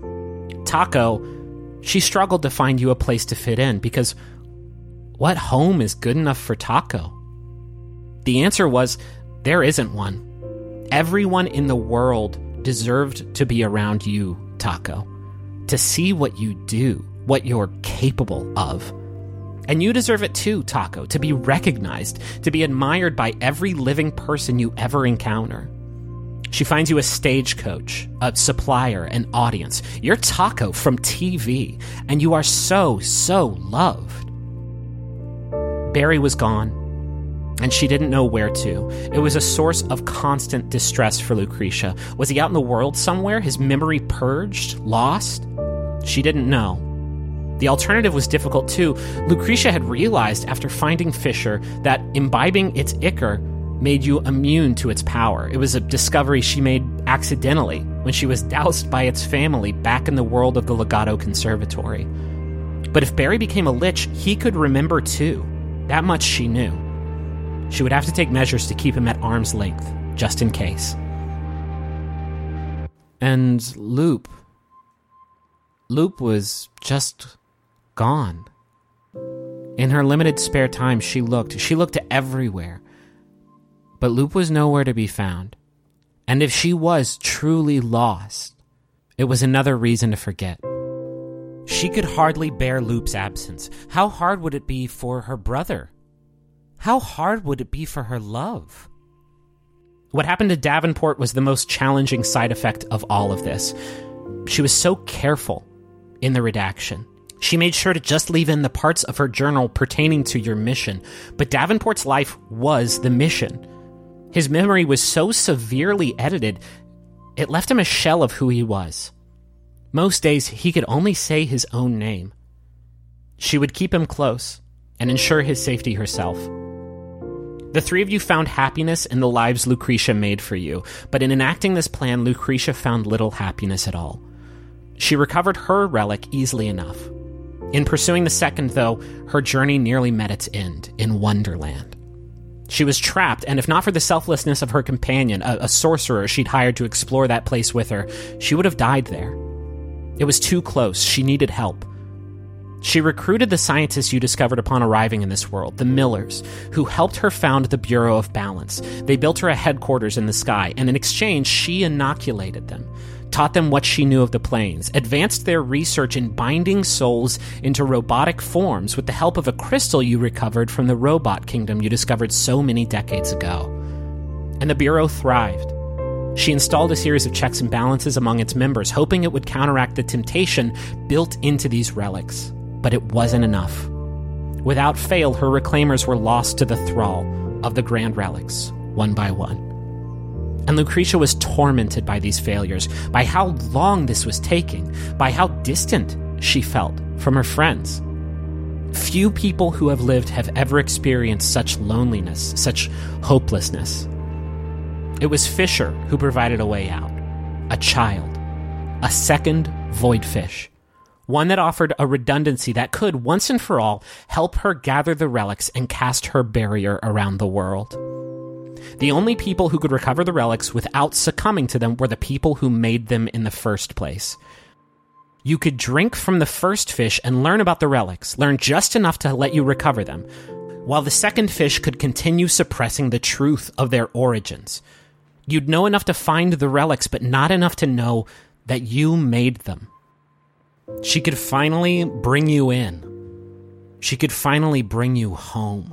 Taco, she struggled to find you a place to fit in, because what home is good enough for Taco? The answer was, there isn't one. Everyone in the world deserved to be around you, Taco, to see what you do, what you're capable of. And you deserve it too, Taco, to be recognized, to be admired by every living person you ever encounter. She finds you a stagecoach, a supplier, an audience. You're Taco from T V, and you are so, so loved. Barry was gone, and she didn't know where to. It was a source of constant distress for Lucretia. Was he out in the world somewhere, his memory purged, lost? She didn't know. The alternative was difficult too. Lucretia had realized after finding Fisher that imbibing its ichor made you immune to its power. It was a discovery she made accidentally when she was doused by its family back in the world of the Legato Conservatory. But if Barry became a lich, he could remember too. That much she knew. She would have to take measures to keep him at arm's length, just in case. And Loop. Loop was just gone. In her limited spare time, she looked. She looked everywhere. But Loop was nowhere to be found. And if she was truly lost, it was another reason to forget. She could hardly bear Loop's absence. How hard would it be for her brother? How hard would it be for her love? What happened to Davenport was the most challenging side effect of all of this. She was so careful. in the redaction. She made sure to just leave in the parts of her journal pertaining to your mission, but Davenport's life was the mission. His memory was so severely edited, it left him a shell of who he was. Most days, he could only say his own name. She would keep him close and ensure his safety herself. The three of you found happiness in the lives Lucretia made for you, but in enacting this plan, Lucretia found little happiness at all. She recovered her relic easily enough. In pursuing the second, though, her journey nearly met its end in Wonderland. She was trapped, and if not for the selflessness of her companion, a, a sorcerer she'd hired to explore that place with her, she would have died there. It was too close. She needed help. She recruited the scientists you discovered upon arriving in this world, the Millers, who helped her found the Bureau of Balance. They built her a headquarters in the sky, and in exchange, she inoculated them, taught them what she knew of the planes, advanced their research in binding souls into robotic forms with the help of a crystal you recovered from the robot kingdom you discovered so many decades ago. And the Bureau thrived. She installed a series of checks and balances among its members, hoping it would counteract the temptation built into these relics. But it wasn't enough. Without fail, her reclaimers were lost to the thrall of the grand relics, one by one. And Lucretia was tormented by these failures, by how long this was taking, by how distant she felt from her friends. Few people who have lived have ever experienced such loneliness, such hopelessness. It was Fisher who provided a way out. A child. A second void fish. One that offered a redundancy that could, once and for all, help her gather the relics and cast her barrier around the world. The only people who could recover the relics without succumbing to them were the people who made them in the first place. You could drink from the first fish and learn about the relics, learn just enough to let you recover them, while the second fish could continue suppressing the truth of their origins. You'd know enough to find the relics, but not enough to know that you made them. She could finally bring you in. She could finally bring you home.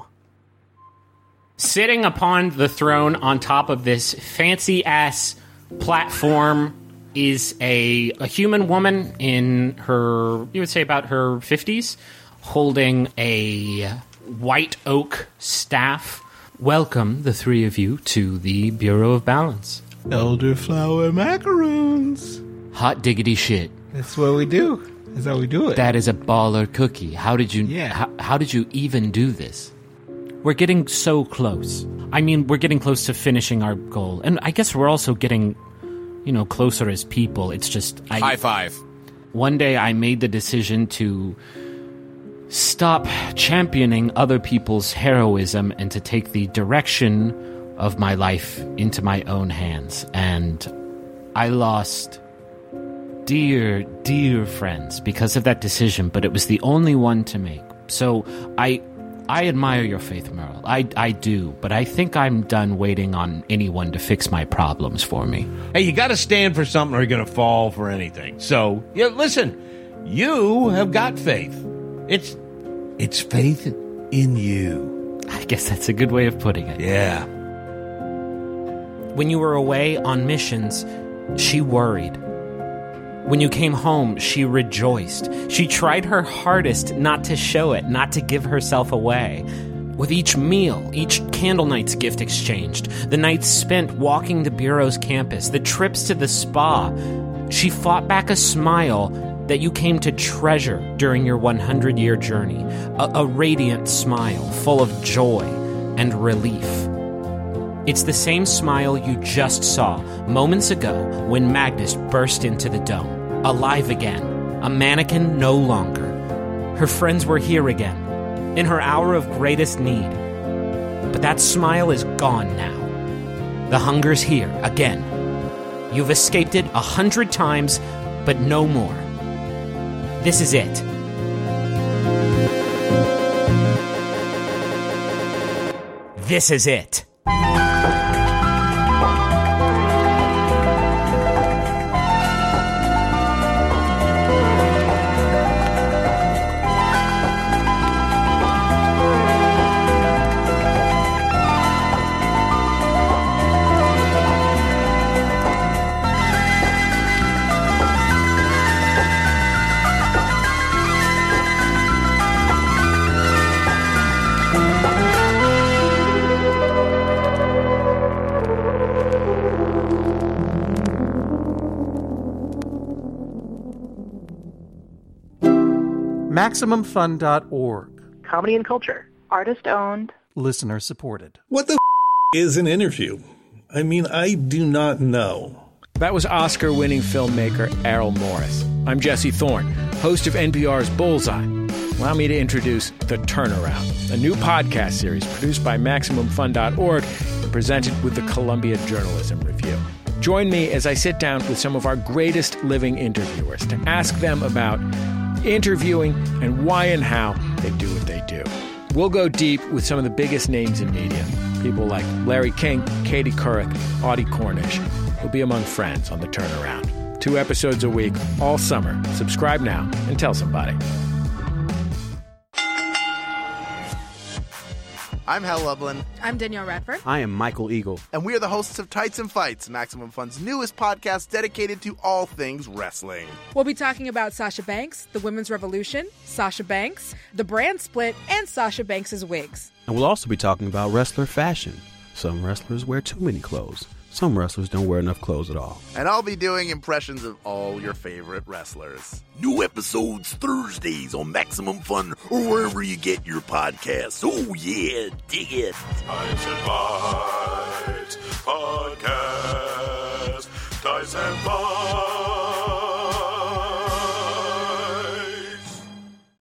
Sitting upon the throne on top of this fancy-ass platform is a, a human woman in her, you would say about her fifties, holding a white oak staff. Welcome, the three of you, to the Bureau of Balance. Elderflower macaroons. Hot diggity shit. That's what we do. That's how we do it. That is a baller cookie. How did you? Yeah. How, how did you even do this? We're getting so close. I mean, we're getting close to finishing our goal, and I guess we're also getting, you know, closer as people. It's just I, High five. One day, I made the decision to stop championing other people's heroism and to take the direction of my life into my own hands, and I lost dear, dear friends because of that decision, but it was the only one to make. So I I admire your faith, Merle. I, I do, but I think I'm done waiting on anyone to fix my problems for me. Hey, you got to stand for something or you're going to fall for anything. So, yeah, listen, you have got faith. It's it's faith in you. I guess that's a good way of putting it. Yeah. When you were away on missions, she worried. When you came home, she rejoiced. She tried her hardest not to show it, not to give herself away. With each meal, each candle night's gift exchanged, the nights spent walking the Bureau's campus, the trips to the spa, she fought back a smile that you came to treasure during your hundred-year journey, a, a radiant smile full of joy and relief. It's the same smile you just saw moments ago when Magnus burst into the dome. Alive again, a mannequin no longer. Her friends were here again, in her hour of greatest need. But that smile is gone now. The hunger's here again. You've escaped it a hundred times, but no more. This is it. This is it. Maximum Fun dot org. Comedy and culture. Artist owned. Listener supported. What the f- is an interview? I mean, I do not know. That was Oscar-winning filmmaker Errol Morris. I'm Jesse Thorne, host of N P R's Bullseye. Allow me to introduce The Turnaround, a new podcast series produced by Maximum Fun dot org and presented with the Columbia Journalism Review. Join me as I sit down with some of our greatest living interviewers to ask them about interviewing and why and how they do what they do. We'll go deep with some of the biggest names in media. People like Larry King, Katie Couric, Audie Cornish. We'll be among friends on The Turnaround. Two episodes a week, all summer. Subscribe now and tell somebody. I'm Hal Lublin. I'm Danielle Radford. I am Michael Eagle. And we are the hosts of Tights and Fights, Maximum Fun's newest podcast dedicated to all things wrestling. We'll be talking about Sasha Banks, the Women's Revolution, Sasha Banks, the brand split, and Sasha Banks' wigs. And we'll also be talking about wrestler fashion. Some wrestlers wear too many clothes. Some wrestlers don't wear enough clothes at all. And I'll be doing impressions of all your favorite wrestlers. New episodes Thursdays on Maximum Fun or wherever you get your podcasts. Oh, yeah, dig it. Tights and Fights Podcast. Tights and Fights.